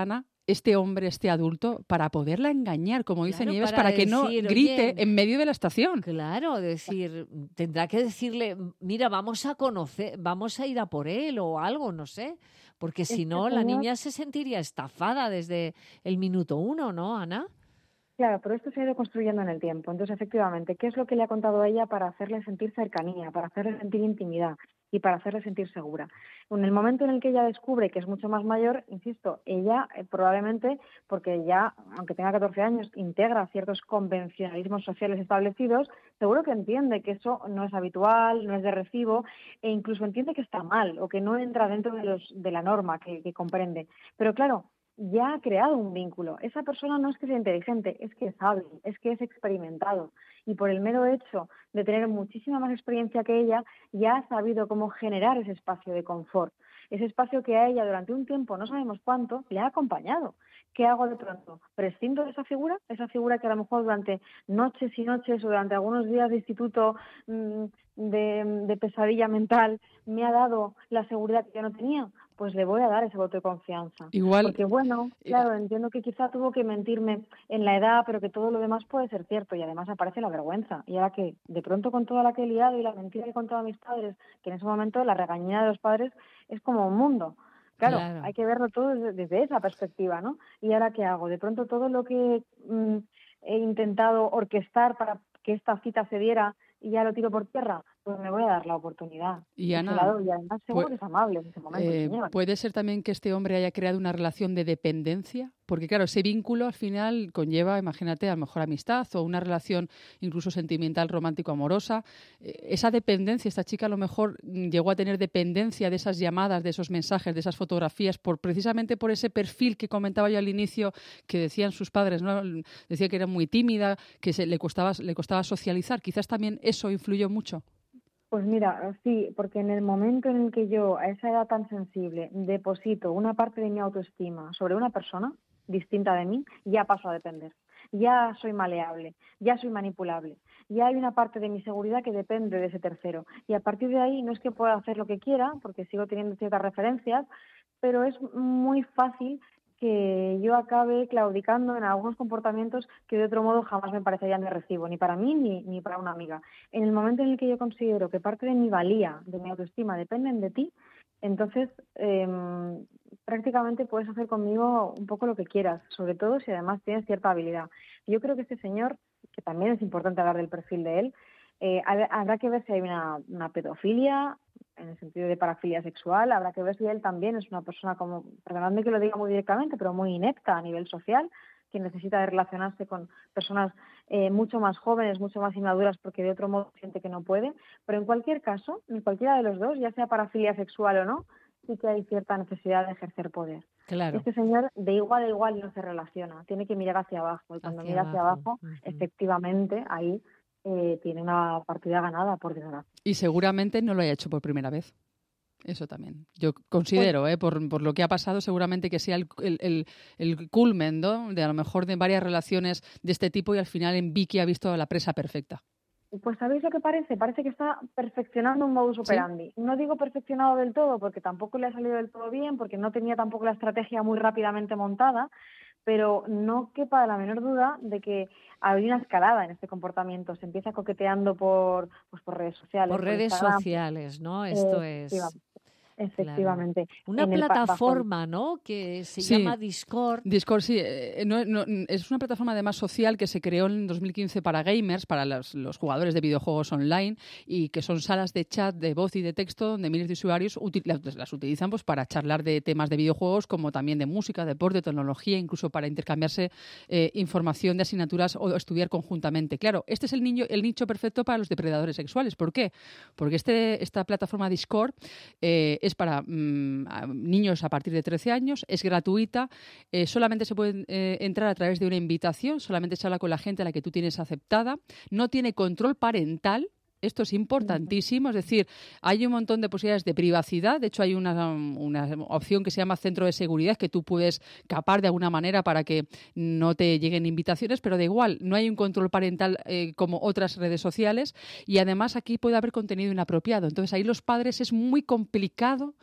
este hombre, este adulto, para poderla engañar, como dice Claro, Nieves, para para, que no decir, grite oye, en medio de la estación? Claro, decir, tendrá que decirle, mira, vamos a conocer, vamos a ir a por él o algo, no sé, porque si Este no, la señor- niña se sentiría estafada desde el minuto uno, ¿no, Ana? Claro, pero esto se ha ido construyendo en el tiempo. Entonces, efectivamente, ¿qué es lo que le ha contado a ella para hacerle sentir cercanía, para hacerle sentir intimidad y para hacerle sentir segura? En el momento en el que ella descubre que es mucho más mayor, insisto, ella eh, probablemente, porque ya, aunque tenga catorce años, integra ciertos convencionalismos sociales establecidos, seguro que entiende que eso no es habitual, no es de recibo, e incluso entiende que está mal o que no entra dentro de, los, de la norma que, que comprende. Pero claro, ya ha creado un vínculo. Esa persona no es que sea inteligente, es que es hábil, es que es experimentado. Y por el mero hecho de tener muchísima más experiencia que ella, ya ha sabido cómo generar ese espacio de confort. Ese espacio que a ella durante un tiempo, no sabemos cuánto, le ha acompañado. ¿Qué hago de pronto? ¿Prescindo de esa figura? Esa figura que a lo mejor durante noches y noches o durante algunos días de instituto mmm, de, de pesadilla mental me ha dado la seguridad que yo no tenía. Pues le voy a dar ese voto de confianza. Igual, Porque bueno, claro, entiendo que quizá tuvo que mentirme en la edad, pero que todo lo demás puede ser cierto y además aparece la vergüenza. Y ahora que de pronto con toda la que he liado y la mentira que he contado a mis padres, que en ese momento la regañina de los padres es como un mundo. Claro, Claro. hay que verlo todo desde, desde esa perspectiva, ¿no? ¿Y ahora qué hago? De pronto todo lo que mm, he intentado orquestar para que esta cita se diera y ya lo tiro por tierra, pues me voy a dar la oportunidad. Y se Ana, la doy, y además seguro pu- que es amable en ese momento, Eh, señor. ¿Puede ser también que este hombre haya creado una relación de dependencia? Porque claro, ese vínculo al final conlleva, imagínate, a lo mejor amistad o una relación incluso sentimental, romántico-amorosa. Eh, esa dependencia, esta chica a lo mejor mm, llegó a tener dependencia de esas llamadas, de esos mensajes, de esas fotografías, por precisamente por ese perfil que comentaba yo al inicio, que decían sus padres, ¿no? Decía que era muy tímida, que se, le costaba, le costaba socializar. Quizás también eso influyó mucho. Pues mira, sí, porque en el momento en el que yo, a esa edad tan sensible, deposito una parte de mi autoestima sobre una persona distinta de mí, ya paso a depender. Ya soy maleable, ya soy manipulable. Ya hay una parte de mi seguridad que depende de ese tercero. Y a partir de ahí no es que pueda hacer lo que quiera, porque sigo teniendo ciertas referencias, pero es muy fácil que yo acabe claudicando en algunos comportamientos que de otro modo jamás me parecerían de recibo, ni para mí ni, ni para una amiga. En el momento en el que yo considero que parte de mi valía, de mi autoestima, dependen de ti, entonces eh, prácticamente puedes hacer conmigo un poco lo que quieras, sobre todo si además tienes cierta habilidad. Yo creo que este señor, que también es importante hablar del perfil de él, eh, habrá que ver si hay una, una pedofilia, en el sentido de parafilia sexual, habrá que ver si él también es una persona, como, perdonadme que lo diga muy directamente, pero muy inepta a nivel social, que necesita de relacionarse con personas eh, mucho más jóvenes, mucho más inmaduras, porque de otro modo siente que no puede. Pero en cualquier caso, en cualquiera de los dos, ya sea parafilia sexual o no, sí que hay cierta necesidad de ejercer poder. Claro. Este señor de igual a igual no se relaciona, tiene que mirar hacia abajo, y cuando Hacia mira hacia abajo, abajo, efectivamente, ahí eh, tiene una partida ganada, por desgracia. Y seguramente no lo haya hecho por primera vez. Eso también. Yo considero, eh, por, por lo que ha pasado, seguramente que sea el, el, el, el culmen, ¿no? De a lo mejor de varias relaciones de este tipo y al final en Vicky ha visto la presa perfecta. Pues ¿sabéis lo que parece? Parece que está perfeccionando un modus operandi. ¿Sí? No digo perfeccionado del todo porque tampoco le ha salido del todo bien, porque no tenía tampoco la estrategia muy rápidamente montada, pero no quepa la menor duda de que hay una escalada en este comportamiento. Se empieza coqueteando por, pues por redes sociales. Por, por redes Instagram. sociales, ¿no? Esto eh, es... Efectivamente. Claro. Una en plataforma, el, ¿no? Que se sí. llama Discord. Discord, sí. Eh, no, no, es una plataforma además social que se creó en dos mil quince para gamers, para los, los jugadores de videojuegos online, y que son salas de chat de voz y de texto donde miles de usuarios util, las, las utilizan pues, para charlar de temas de videojuegos, como también de música, deporte, tecnología, incluso para intercambiarse eh, información de asignaturas o estudiar conjuntamente. Claro, este es el, niño, el nicho perfecto para los depredadores sexuales. ¿Por qué? Porque este, esta plataforma Discord eh, es para mmm, niños a partir de trece años, es gratuita, eh, solamente se puede eh, entrar a través de una invitación, solamente se habla con la gente a la que tú tienes aceptada, no tiene control parental. Esto es importantísimo, es decir, hay un montón de posibilidades de privacidad. De hecho, hay una, una opción que se llama centro de seguridad que tú puedes capar de alguna manera para que no te lleguen invitaciones, pero da igual, no hay un control parental eh, como otras redes sociales, y además aquí puede haber contenido inapropiado. Entonces, ahí los padres es muy complicado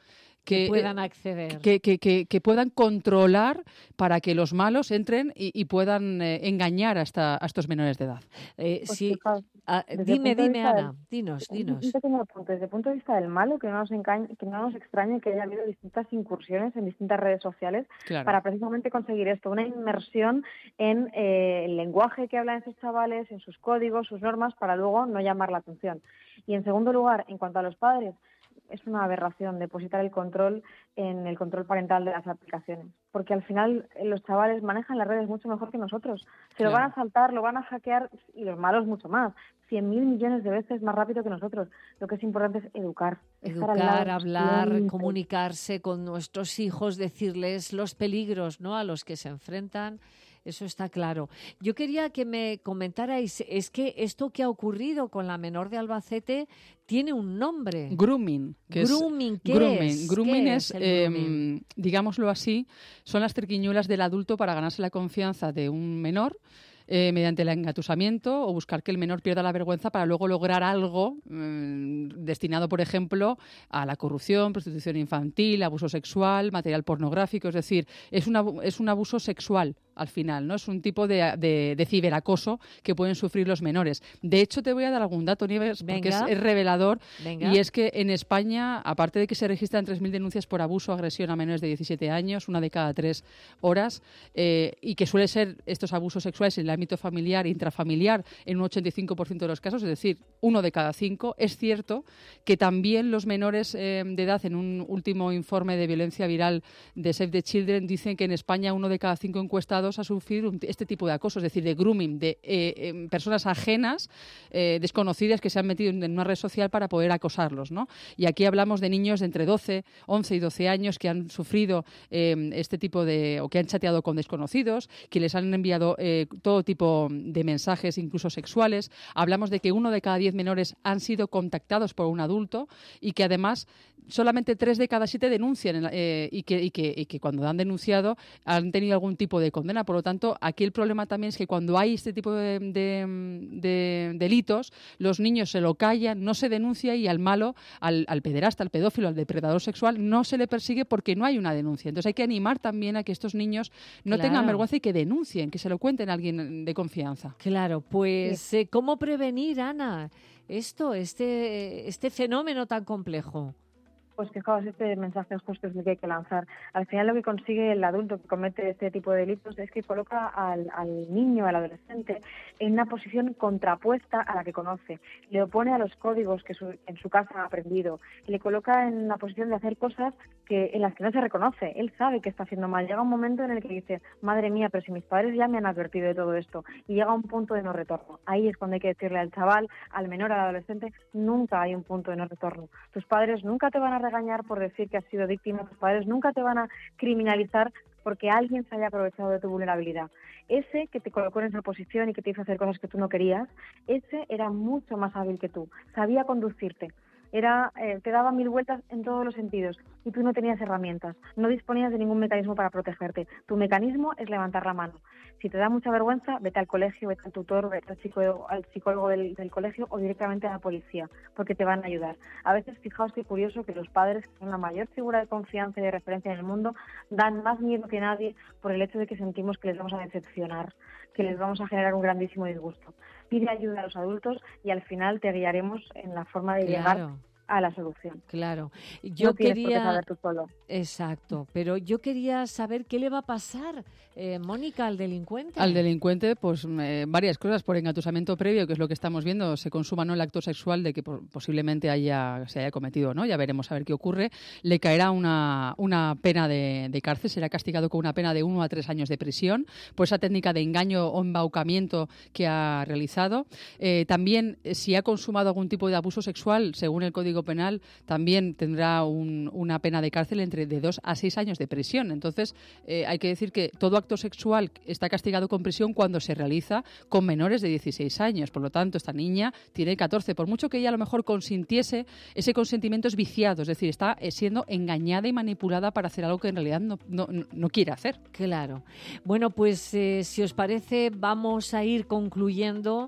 que puedan acceder. Que, que, que, que puedan controlar para que los malos entren y, y puedan eh, engañar a, esta, a estos menores de edad. Eh, Pues sí. fijaos, Ah, desde el dime, punto de dime, vista Ana, del- dinos, Un dinos. pequeño punto. Desde el punto de vista del malo, que no nos, engañe, que no nos extrañe que haya habido distintas incursiones en distintas redes sociales Claro. para precisamente conseguir esto, una inmersión en eh, el lenguaje que hablan esos chavales, en sus códigos, sus normas, para luego no llamar la atención. Y en segundo lugar, en cuanto a los padres, es una aberración depositar el control en el control parental de las aplicaciones, porque al final eh, los chavales manejan las redes mucho mejor que nosotros. Se lo Claro. van a saltar, lo van a hackear, y los malos mucho más, cien mil millones de veces más rápido que nosotros. Lo que es importante es educar. estar al lado Educar, hablar, siempre. comunicarse con nuestros hijos, decirles los peligros, ¿no?, a los que se enfrentan. Eso está claro. Yo quería que me comentarais, es que esto que ha ocurrido con la menor de Albacete tiene un nombre. Grooming. Que Grooming, es, ¿qué grooming. es? Grooming ¿Qué es, es el eh, grooming? digámoslo así, son las triquiñuelas del adulto para ganarse la confianza de un menor eh, mediante el engatusamiento o buscar que el menor pierda la vergüenza para luego lograr algo mmm, destinado, por ejemplo, a la corrupción, prostitución infantil, abuso sexual, material pornográfico. Es decir, es, una, es un abuso sexual al final, ¿no? Es un tipo de, de, de ciberacoso que pueden sufrir los menores. De hecho, te voy a dar algún dato, Nieves, porque es, Venga. es revelador. Venga. Y es que en España, aparte de que se registran tres mil denuncias por abuso o agresión a menores de diecisiete años, una de cada tres horas, eh, y que suele ser estos abusos sexuales en el ámbito familiar e intrafamiliar en un ochenta y cinco por ciento de los casos, es decir, uno de cada cinco, es cierto que también los menores eh, de edad, en un último informe de violencia viral de Save the Children, dicen que en España uno de cada cinco encuestados ha sufrido un- este tipo de acoso, es decir, de grooming, de eh, eh, personas ajenas, eh, desconocidas, que se han metido en en una red social para poder acosarlos, ¿no? Y aquí hablamos de niños de entre doce, once y doce años que han sufrido eh, este tipo de, o que han chateado con desconocidos, que les han enviado eh, todo tipo de mensajes, incluso sexuales. Hablamos de que uno de cada diez menores han sido contactados por un adulto y que además solamente tres de cada siete denuncian eh, y, que, y, que, y que cuando han denunciado han tenido algún tipo de condena. Por lo tanto, aquí el problema también es que cuando hay este tipo de, de, de delitos, los niños se lo callan, no se denuncia y al malo, al, al pederasta, al pedófilo, al depredador sexual, no se le persigue porque no hay una denuncia. Entonces hay que animar también a que estos niños no Claro. tengan vergüenza y que denuncien, que se lo cuenten a alguien de confianza. Claro, pues eh, ¿cómo prevenir, Ana, esto, este, este fenómeno tan complejo? Pues fijaos, este mensaje justo es el que hay que lanzar. Al final lo que consigue el adulto que comete este tipo de delitos es que coloca al, al niño, al adolescente, en una posición contrapuesta a la que conoce. Le opone a los códigos que su, en su casa ha aprendido. Y le coloca en una posición de hacer cosas que en las que no se reconoce. Él sabe que está haciendo mal. Llega un momento en el que dice, madre mía, pero si mis padres ya me han advertido de todo esto. Y llega un punto de no retorno. Ahí es cuando hay que decirle al chaval, al menor, al adolescente, nunca hay un punto de no retorno. Tus padres nunca te van a regañar por decir que has sido víctima, tus padres nunca te van a criminalizar porque alguien se haya aprovechado de tu vulnerabilidad. Ese que te colocó en esa posición y que te hizo hacer cosas que tú no querías, ese era mucho más hábil que tú, sabía conducirte. Era, eh, te daba mil vueltas en todos los sentidos y tú no tenías herramientas, no disponías de ningún mecanismo para protegerte. Tu mecanismo es levantar la mano. Si te da mucha vergüenza, vete al colegio, vete al tutor, vete al psicólogo, al psicólogo del, del colegio o directamente a la policía, porque te van a ayudar. A veces, fijaos qué curioso que los padres, que son la mayor figura de confianza y de referencia en el mundo, dan más miedo que nadie por el hecho de que sentimos que les vamos a decepcionar, que les vamos a generar un grandísimo disgusto. Pide ayuda a los adultos y al final te guiaremos en la forma de Claro. llegar a la solución. Claro. Yo No tienes por qué quería saber tú solo. Exacto, pero yo quería saber qué le va a pasar, eh, Mónica, al delincuente. Al delincuente, pues eh, varias cosas. Por engatusamiento previo, que es lo que estamos viendo, se consuma, ¿no?, el acto sexual de que por- posiblemente haya, se haya cometido, ¿no? Ya veremos a ver qué ocurre. Le caerá una, una pena de, de cárcel, será castigado con una pena de uno a tres años de prisión por esa técnica de engaño o embaucamiento que ha realizado. Eh, también, eh, si ha consumado algún tipo de abuso sexual, según el Código Penal, también tendrá un- una pena de cárcel entre de dos a seis años de prisión. Entonces, eh, hay que decir que todo acto sexual está castigado con prisión cuando se realiza con menores de dieciséis años. Por lo tanto, esta niña tiene catorce. Por mucho que ella a lo mejor consintiese, ese consentimiento es viciado, es decir, está eh, siendo engañada y manipulada para hacer algo que en realidad no, no, no quiere hacer. Claro. Bueno, pues eh, si os parece, vamos a ir concluyendo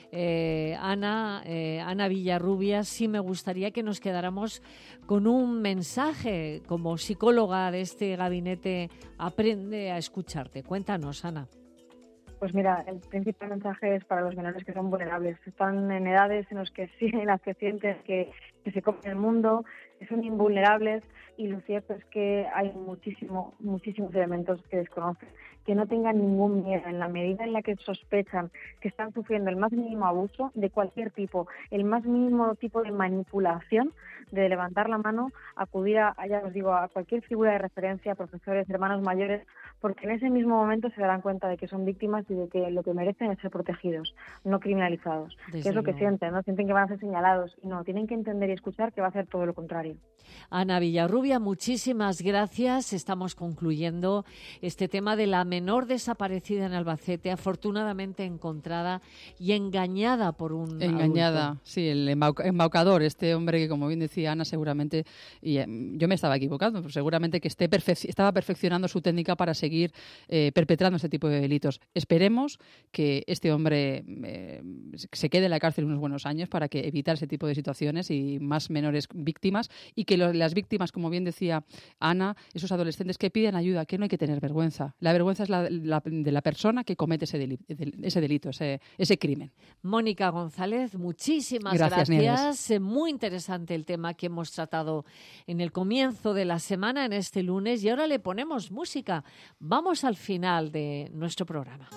eh, Ana, eh, Ana Villarrubias, sí me gustaría que nos quedáramos con un mensaje como psicóloga de este gabinete Aprende a escucharte. Cuéntanos, Ana. Pues mira, el principal mensaje es para los menores que son vulnerables. Están en edades en las que, sí, en las que sienten que, que se comen el mundo, que son invulnerables, y lo cierto es que hay muchísimo, muchísimos elementos que desconocen. Que no tengan ningún miedo en la medida en la que sospechan que están sufriendo el más mínimo abuso de cualquier tipo, el más mínimo tipo de manipulación, de levantar la mano, acudir a, ya os digo, a cualquier figura de referencia, profesores, hermanos mayores, porque en ese mismo momento se darán cuenta de que son víctimas y de que lo que merecen es ser protegidos, no criminalizados. Desde que es lo que luego sienten, ¿no? Sienten que van a ser señalados y no, tienen que entender y escuchar que va a ser todo lo contrario. Ana Villarrubia, muchísimas gracias. Estamos concluyendo este tema de la menor desaparecida en Albacete, afortunadamente encontrada y engañada por un Engañada, adulto. Sí, el embaucador, este hombre que, como bien decía Ana, seguramente, y eh, yo me estaba equivocando, pero seguramente que esté perfec- estaba perfeccionando su técnica para seguir eh, perpetrando este tipo de delitos. Esperemos que este hombre eh, se quede en la cárcel unos buenos años para que evitar ese tipo de situaciones y más menores víctimas, y que lo, las víctimas, como bien decía Ana, esos adolescentes que piden ayuda, que no hay que tener vergüenza. La vergüenza es la, la de la persona que comete ese delito, ese, delito, ese, ese crimen. Mónica González, muchísimas gracias. gracias. Muy interesante el tema que hemos tratado en el comienzo de la semana, en este lunes, y ahora le ponemos música. Vamos al final de nuestro programa.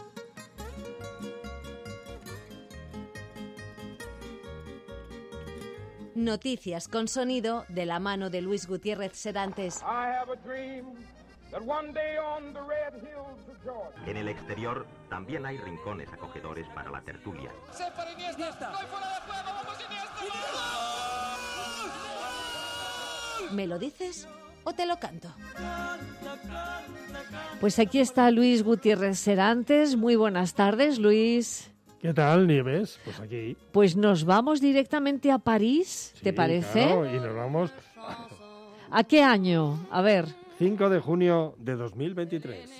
Noticias con sonido de la mano de Luis Gutiérrez Serantes. En el exterior también hay rincones acogedores para la tertulia. ¿Me lo dices o te lo canto? Pues aquí está Luis Gutiérrez Serantes. Muy buenas tardes, Luis. ¿Qué tal, Nieves? Pues aquí. Pues nos vamos directamente a París, ¿te sí, parece? Claro, y nos vamos... ¿A qué año? A ver. cinco de junio de dos mil veintitrés.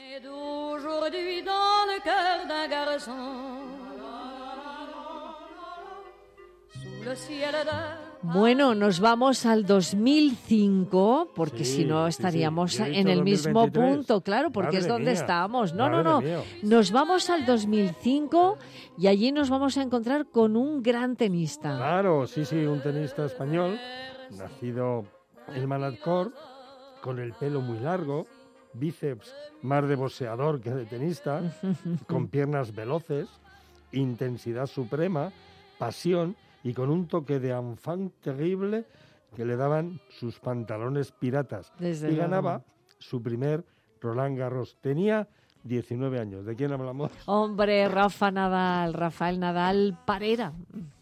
Bueno, nos vamos al dos mil cinco, porque sí, si no estaríamos sí, sí. en el mismo punto, claro, porque Madre es donde mía. estamos. No, Madre no, no. Mía. Nos vamos al dos mil cinco y allí nos vamos a encontrar con un gran tenista. Claro, sí, sí, un tenista español, nacido en Manacor, con el pelo muy largo, bíceps más de boxeador que de tenista, con piernas veloces, intensidad suprema, pasión y con un toque de enfant terrible que le daban sus pantalones piratas. Desde y ganaba luego. Su primer Roland Garros. Tenía diecinueve años. ¿De quién hablamos? Hombre, Rafa Nadal, Rafael Nadal Parera.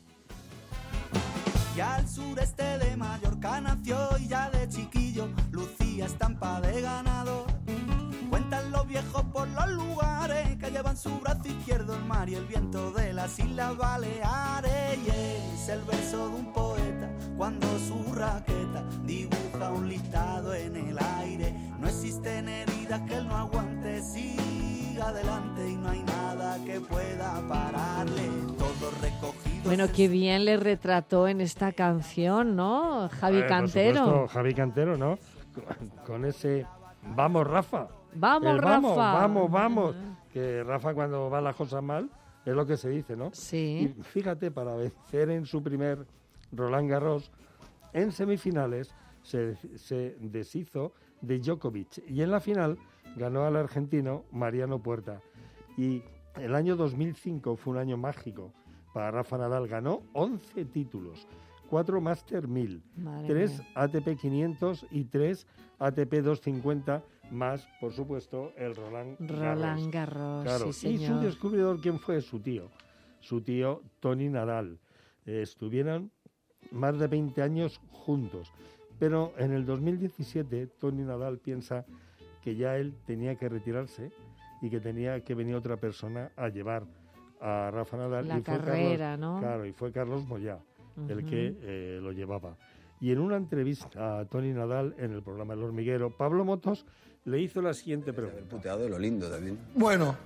Ya al sureste de Mallorca nació y ya de chiquillo lucía estampa de ganador. Cuentan los viejos por los lugares que llevan su brazo izquierdo el mar y el viento de las Islas Baleares. Y es el verso de un poeta cuando su raqueta dibuja un listado en el aire. No existen heridas que él no aguante, siga adelante y no hay nada que pueda pararle. Todo recogido. Bueno, qué bien le retrató en esta canción, ¿no? Javi ver, Cantero. Por supuesto, Javi Cantero, ¿no? Con ese vamos, Rafa. Vamos, el Rafa. Vamos, vamos, vamos. Que Rafa cuando va la cosa mal es lo que se dice, ¿no? Sí. Y fíjate, para vencer en su primer Roland Garros, en semifinales se, se deshizo de Djokovic y en la final ganó al argentino Mariano Puerta. Y el año dos mil cinco fue un año mágico para Rafa Nadal. Ganó once títulos, cuatro Master mil, tres A T P quinientos y tres A T P doscientos cincuenta, más, por supuesto, el Roland Garros. Roland Garros, claro. Sí, y su descubridor, ¿quién fue? Su tío, su tío Tony Nadal. Eh, estuvieron más de veinte años juntos, pero en el dos mil diecisiete Tony Nadal piensa que ya él tenía que retirarse y que tenía que venir otra persona a llevar a Rafa Nadal. La y fue carrera, Carlos, ¿no? Claro, y fue Carlos Moyá Uh-huh. el que eh, lo llevaba. Y en una entrevista a Tony Nadal en el programa El Hormiguero, Pablo Motos le hizo la siguiente pregunta. Puteado de lo lindo también. Bueno,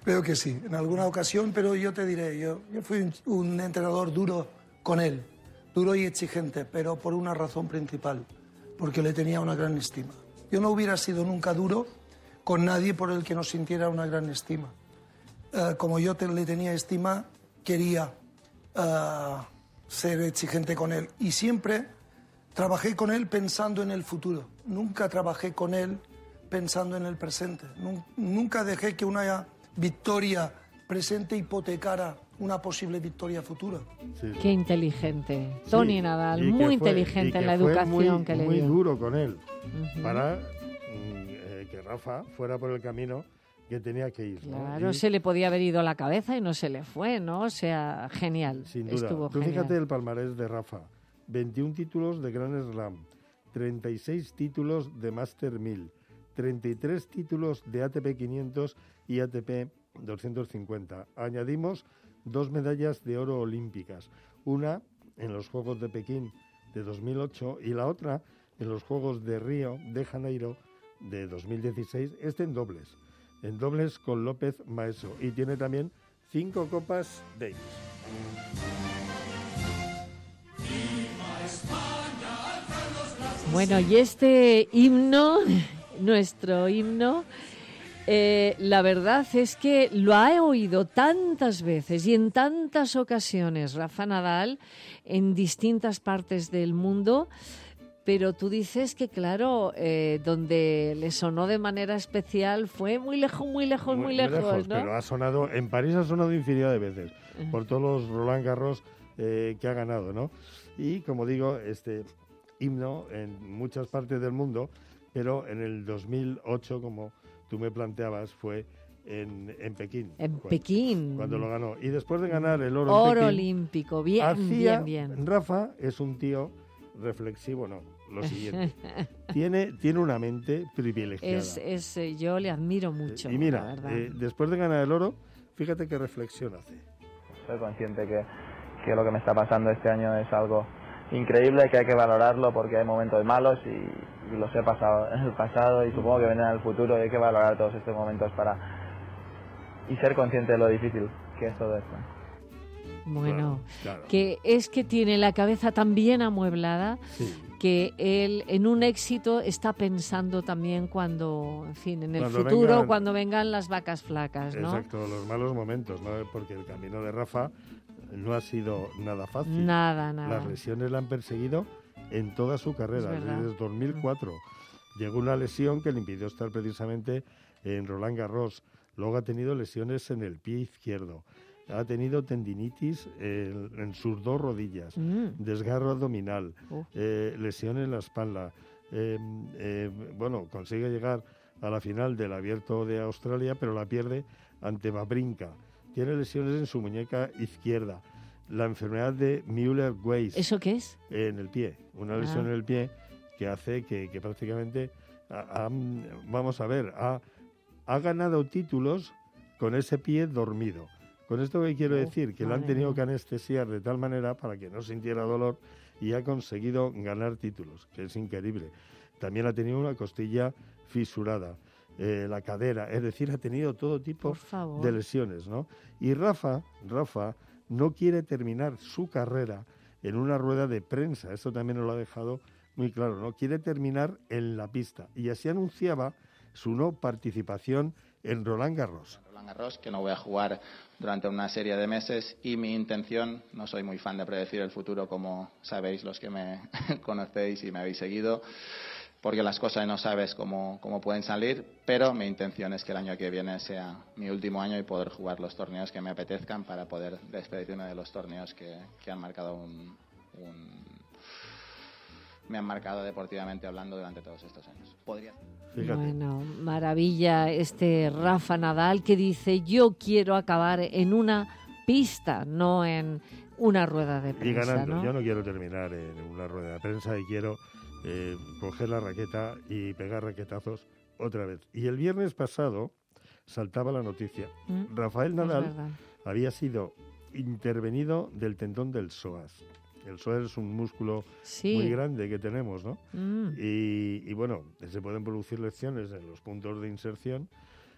Creo que sí, en alguna ocasión, pero yo te diré, yo, yo fui un, un entrenador duro con él, duro y exigente, pero por una razón principal, porque le tenía una gran estima. Yo no hubiera sido nunca duro con nadie por el que no sintiera una gran estima. Uh, como yo te, le tenía estima, quería uh, ser exigente con él. Y siempre trabajé con él pensando en el futuro. Nunca trabajé con él pensando en el presente. Nunca dejé que una victoria presente hipotecara una posible victoria futura. Sí, sí. Qué inteligente. Sí. Tony Nadal, muy fue, inteligente en la educación muy, que le dio. Muy duro con él, uh-huh. para eh, que Rafa fuera por el camino que tenía que ir. Claro, ¿no? Y, se le podía haber ido la cabeza y no se le fue, ¿no? O sea, genial. Sin duda. Estuvo Tú genial. fíjate el palmarés de Rafa. veintiún títulos de Grand Slam, treinta y seis títulos de Master mil, treinta y tres títulos de A T P quinientos y A T P doscientos cincuenta. Añadimos dos medallas de oro olímpicas, una en los Juegos de Pekín de dos mil ocho y la otra en los Juegos de Río de Janeiro de dos mil dieciséis, este en dobles, en dobles con López Maeso, y tiene también cinco Copas Davis. Bueno, y este himno, nuestro himno, eh, la verdad es que lo ha oído tantas veces y en tantas ocasiones Rafa Nadal en distintas partes del mundo, pero tú dices que, claro, eh, donde le sonó de manera especial fue muy lejos, muy lejos, muy, muy lejos, muy lejos, ¿no? Pero ha sonado, en París ha sonado infinidad de veces, uh-huh. por todos los Roland Garros eh, que ha ganado, ¿no? Y, como digo, este himno en muchas partes del mundo, pero en el dos mil ocho, como tú me planteabas, fue en, en Pekín. En cuando, Pekín. Cuando lo ganó. Y después de ganar el oro, oro en Pekín, olímpico, bien, hacía, bien, bien. Rafa es un tío reflexivo, no, lo siguiente. tiene, tiene una mente privilegiada. Es, es, yo le admiro mucho, y mira, la verdad. Eh, después de ganar el oro, fíjate qué reflexión hace. Soy consciente que, que lo que me está pasando este año es algo increíble, que hay que valorarlo porque hay momentos malos y, y los he pasado en el pasado y supongo que vendrán en el futuro y hay que valorar todos estos momentos para y ser consciente de lo difícil que es todo esto. Bueno, claro. que es que tiene la cabeza tan bien amueblada, sí. que él en un éxito está pensando también cuando, en fin, en el cuando futuro, vengan, cuando vengan las vacas flacas, ¿no? Exacto, los malos momentos, ¿no? Porque el camino de Rafa no ha sido nada fácil. Nada, nada. Las lesiones la han perseguido en toda su carrera, desde dos mil cuatro. Mm. Llegó una lesión que le impidió estar precisamente en Roland Garros. Luego ha tenido lesiones en el pie izquierdo. Ha tenido tendinitis en, en sus dos rodillas, mm. desgarro abdominal, uh. eh, lesión en la espalda. Eh, eh, bueno, consigue llegar a la final del Abierto de Australia, pero la pierde ante Wawrinka. Tiene lesiones en su muñeca izquierda. La enfermedad de Müller-Weiss. ¿Eso qué es? En el pie. Una lesión ah. en el pie que hace que, que prácticamente, ha, ha, vamos a ver, ha, ha ganado títulos con ese pie dormido. Con esto que quiero decir, que le han tenido que anestesiar de tal manera para que no sintiera dolor y ha conseguido ganar títulos, que es increíble. También ha tenido una costilla fisurada, eh, la cadera, es decir, ha tenido todo tipo de lesiones, ¿no? Y Rafa, Rafa no quiere terminar su carrera en una rueda de prensa, eso también nos lo ha dejado muy claro, ¿no? Quiere terminar en la pista y así anunciaba su no participación en Roland Garros. Roland Garros, que no voy a jugar durante una serie de meses y mi intención, no soy muy fan de predecir el futuro como sabéis los que me conocéis y me habéis seguido, porque las cosas no sabes cómo, cómo pueden salir, pero mi intención es que el año que viene sea mi último año y poder jugar los torneos que me apetezcan para poder despedirme de los torneos que, que han marcado un, un me han marcado deportivamente hablando durante todos estos años. Podría. Fíjate. Bueno, maravilla este Rafa Nadal que dice yo quiero acabar en una pista, no en una rueda de prensa. Y ganando, ¿no? Yo no quiero terminar en una rueda de prensa y quiero eh, coger la raqueta y pegar raquetazos otra vez. Y el viernes pasado saltaba la noticia. ¿Mm? Rafael Nadal había sido intervenido del tendón del psoas. El psoas es un músculo sí. muy grande que tenemos, ¿no? Mm. Y, y bueno, se pueden producir lesiones en los puntos de inserción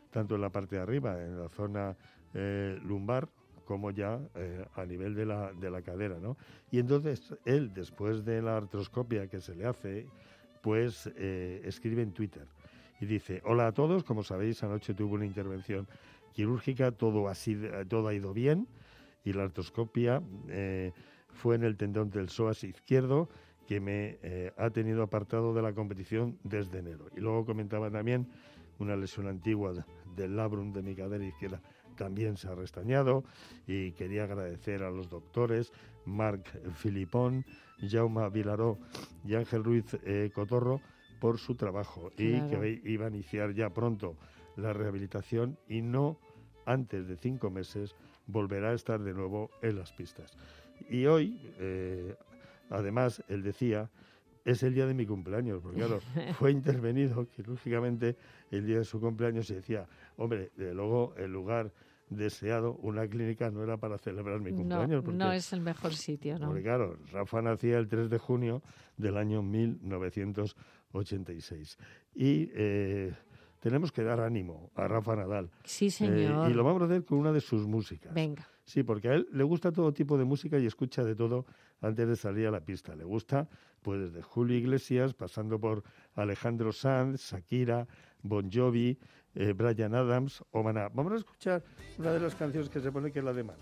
tanto en la parte de arriba, en la zona eh, lumbar, como ya eh, a nivel de la, de la cadera, ¿no? Y entonces él, después de la artroscopia que se le hace, pues eh, escribe en Twitter y dice: hola a todos, como sabéis, anoche tuve una intervención quirúrgica, todo ha, sido, todo ha ido bien, y la artroscopia eh, fue en el tendón del psoas izquierdo, que me eh, ha tenido apartado de la competición desde enero. Y luego comentaba también una lesión antigua del labrum de mi cadera izquierda, también se ha restañado, y quería agradecer a los doctores Marc Filipón, Jaume Vilaró y Ángel Ruiz eh, Cotorro por su trabajo, claro. Y que iba a iniciar ya pronto la rehabilitación y no antes de cinco meses volverá a estar de nuevo en las pistas. Y hoy, eh, además, él decía, es el día de mi cumpleaños, porque claro, fue intervenido quirúrgicamente el día de su cumpleaños y decía, hombre, de luego el lugar deseado, una clínica, no era para celebrar mi cumpleaños. No, porque, no es el mejor sitio, ¿no? Porque claro, Rafa nacía el tres de junio del año mil novecientos ochenta y seis. Y eh, tenemos que dar ánimo a Rafa Nadal. Sí, señor. Eh, y lo vamos a hacer con una de sus músicas. Venga. Sí, porque a él le gusta todo tipo de música y escucha de todo antes de salir a la pista. Le gusta, pues, desde Julio Iglesias, pasando por Alejandro Sanz, Shakira, Bon Jovi, eh, Bryan Adams o Maná. Vamos a escuchar una de las canciones que se pone, que es la de Maná.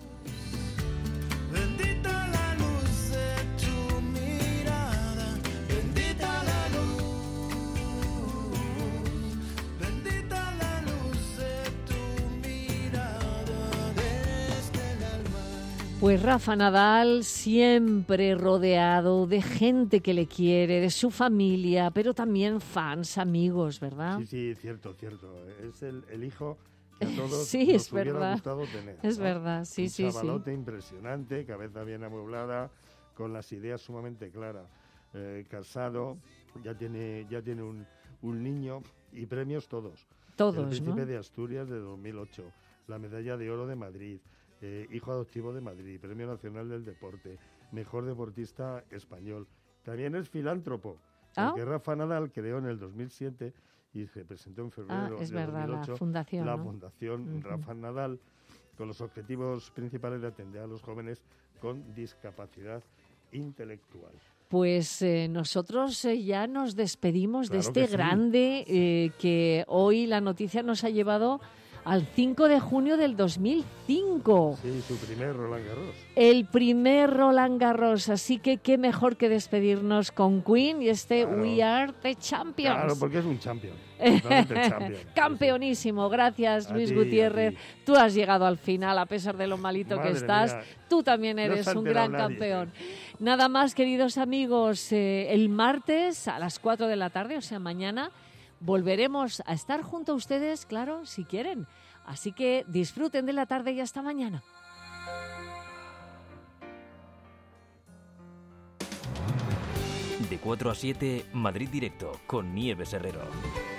Bendita la luz de tu mirada, bendita la luz, bendita la luz de tu mirada desde el alma. Pues Rafa Nadal siempre rodeado de gente que le quiere, de su familia, pero también fans, amigos, ¿verdad? Sí, sí, cierto, cierto. Es el, el hijo que a todos sí, nos es hubiera verdad. gustado tener. Es ¿no? verdad, sí, Un sí, sí. chavalote impresionante, cabeza bien amueblada, con las ideas sumamente claras. Eh, casado, ya tiene, ya tiene un, un niño y premios todos. Todos, El Príncipe ¿no? de Asturias de dos mil ocho, la Medalla de Oro de Madrid, eh, Hijo Adoptivo de Madrid, Premio Nacional del Deporte, Mejor Deportista Español. También es filántropo, ¿Ah? porque Rafa Nadal creó en el dos mil siete y se presentó en febrero Ah, es de verdad, dos mil ocho la fundación, la ¿no? Fundación Uh-huh. Rafa Nadal, con los objetivos principales de atender a los jóvenes con discapacidad intelectual. Pues eh, nosotros eh, ya nos despedimos Claro de este que sí. grande eh, que hoy la noticia nos ha llevado al cinco de junio del dos mil cinco. Sí, su primer Roland Garros. El primer Roland Garros, así que qué mejor que despedirnos con Queen y este Claro. We Are the Champions. Claro, porque es un champion. totalmente champion. Campeonísimo, gracias A Luis ti, Gutiérrez. a ti. Tú has llegado al final a pesar de lo malito Madre que estás. mía. Tú también No eres se ha un enterado gran nadie. campeón. Nada más, queridos amigos, eh, el martes a las cuatro de la tarde, o sea, mañana, volveremos a estar junto a ustedes, claro, si quieren. Así que disfruten de la tarde y hasta mañana. De cuatro a siete, Madrid Directo, con Nieves Herrero.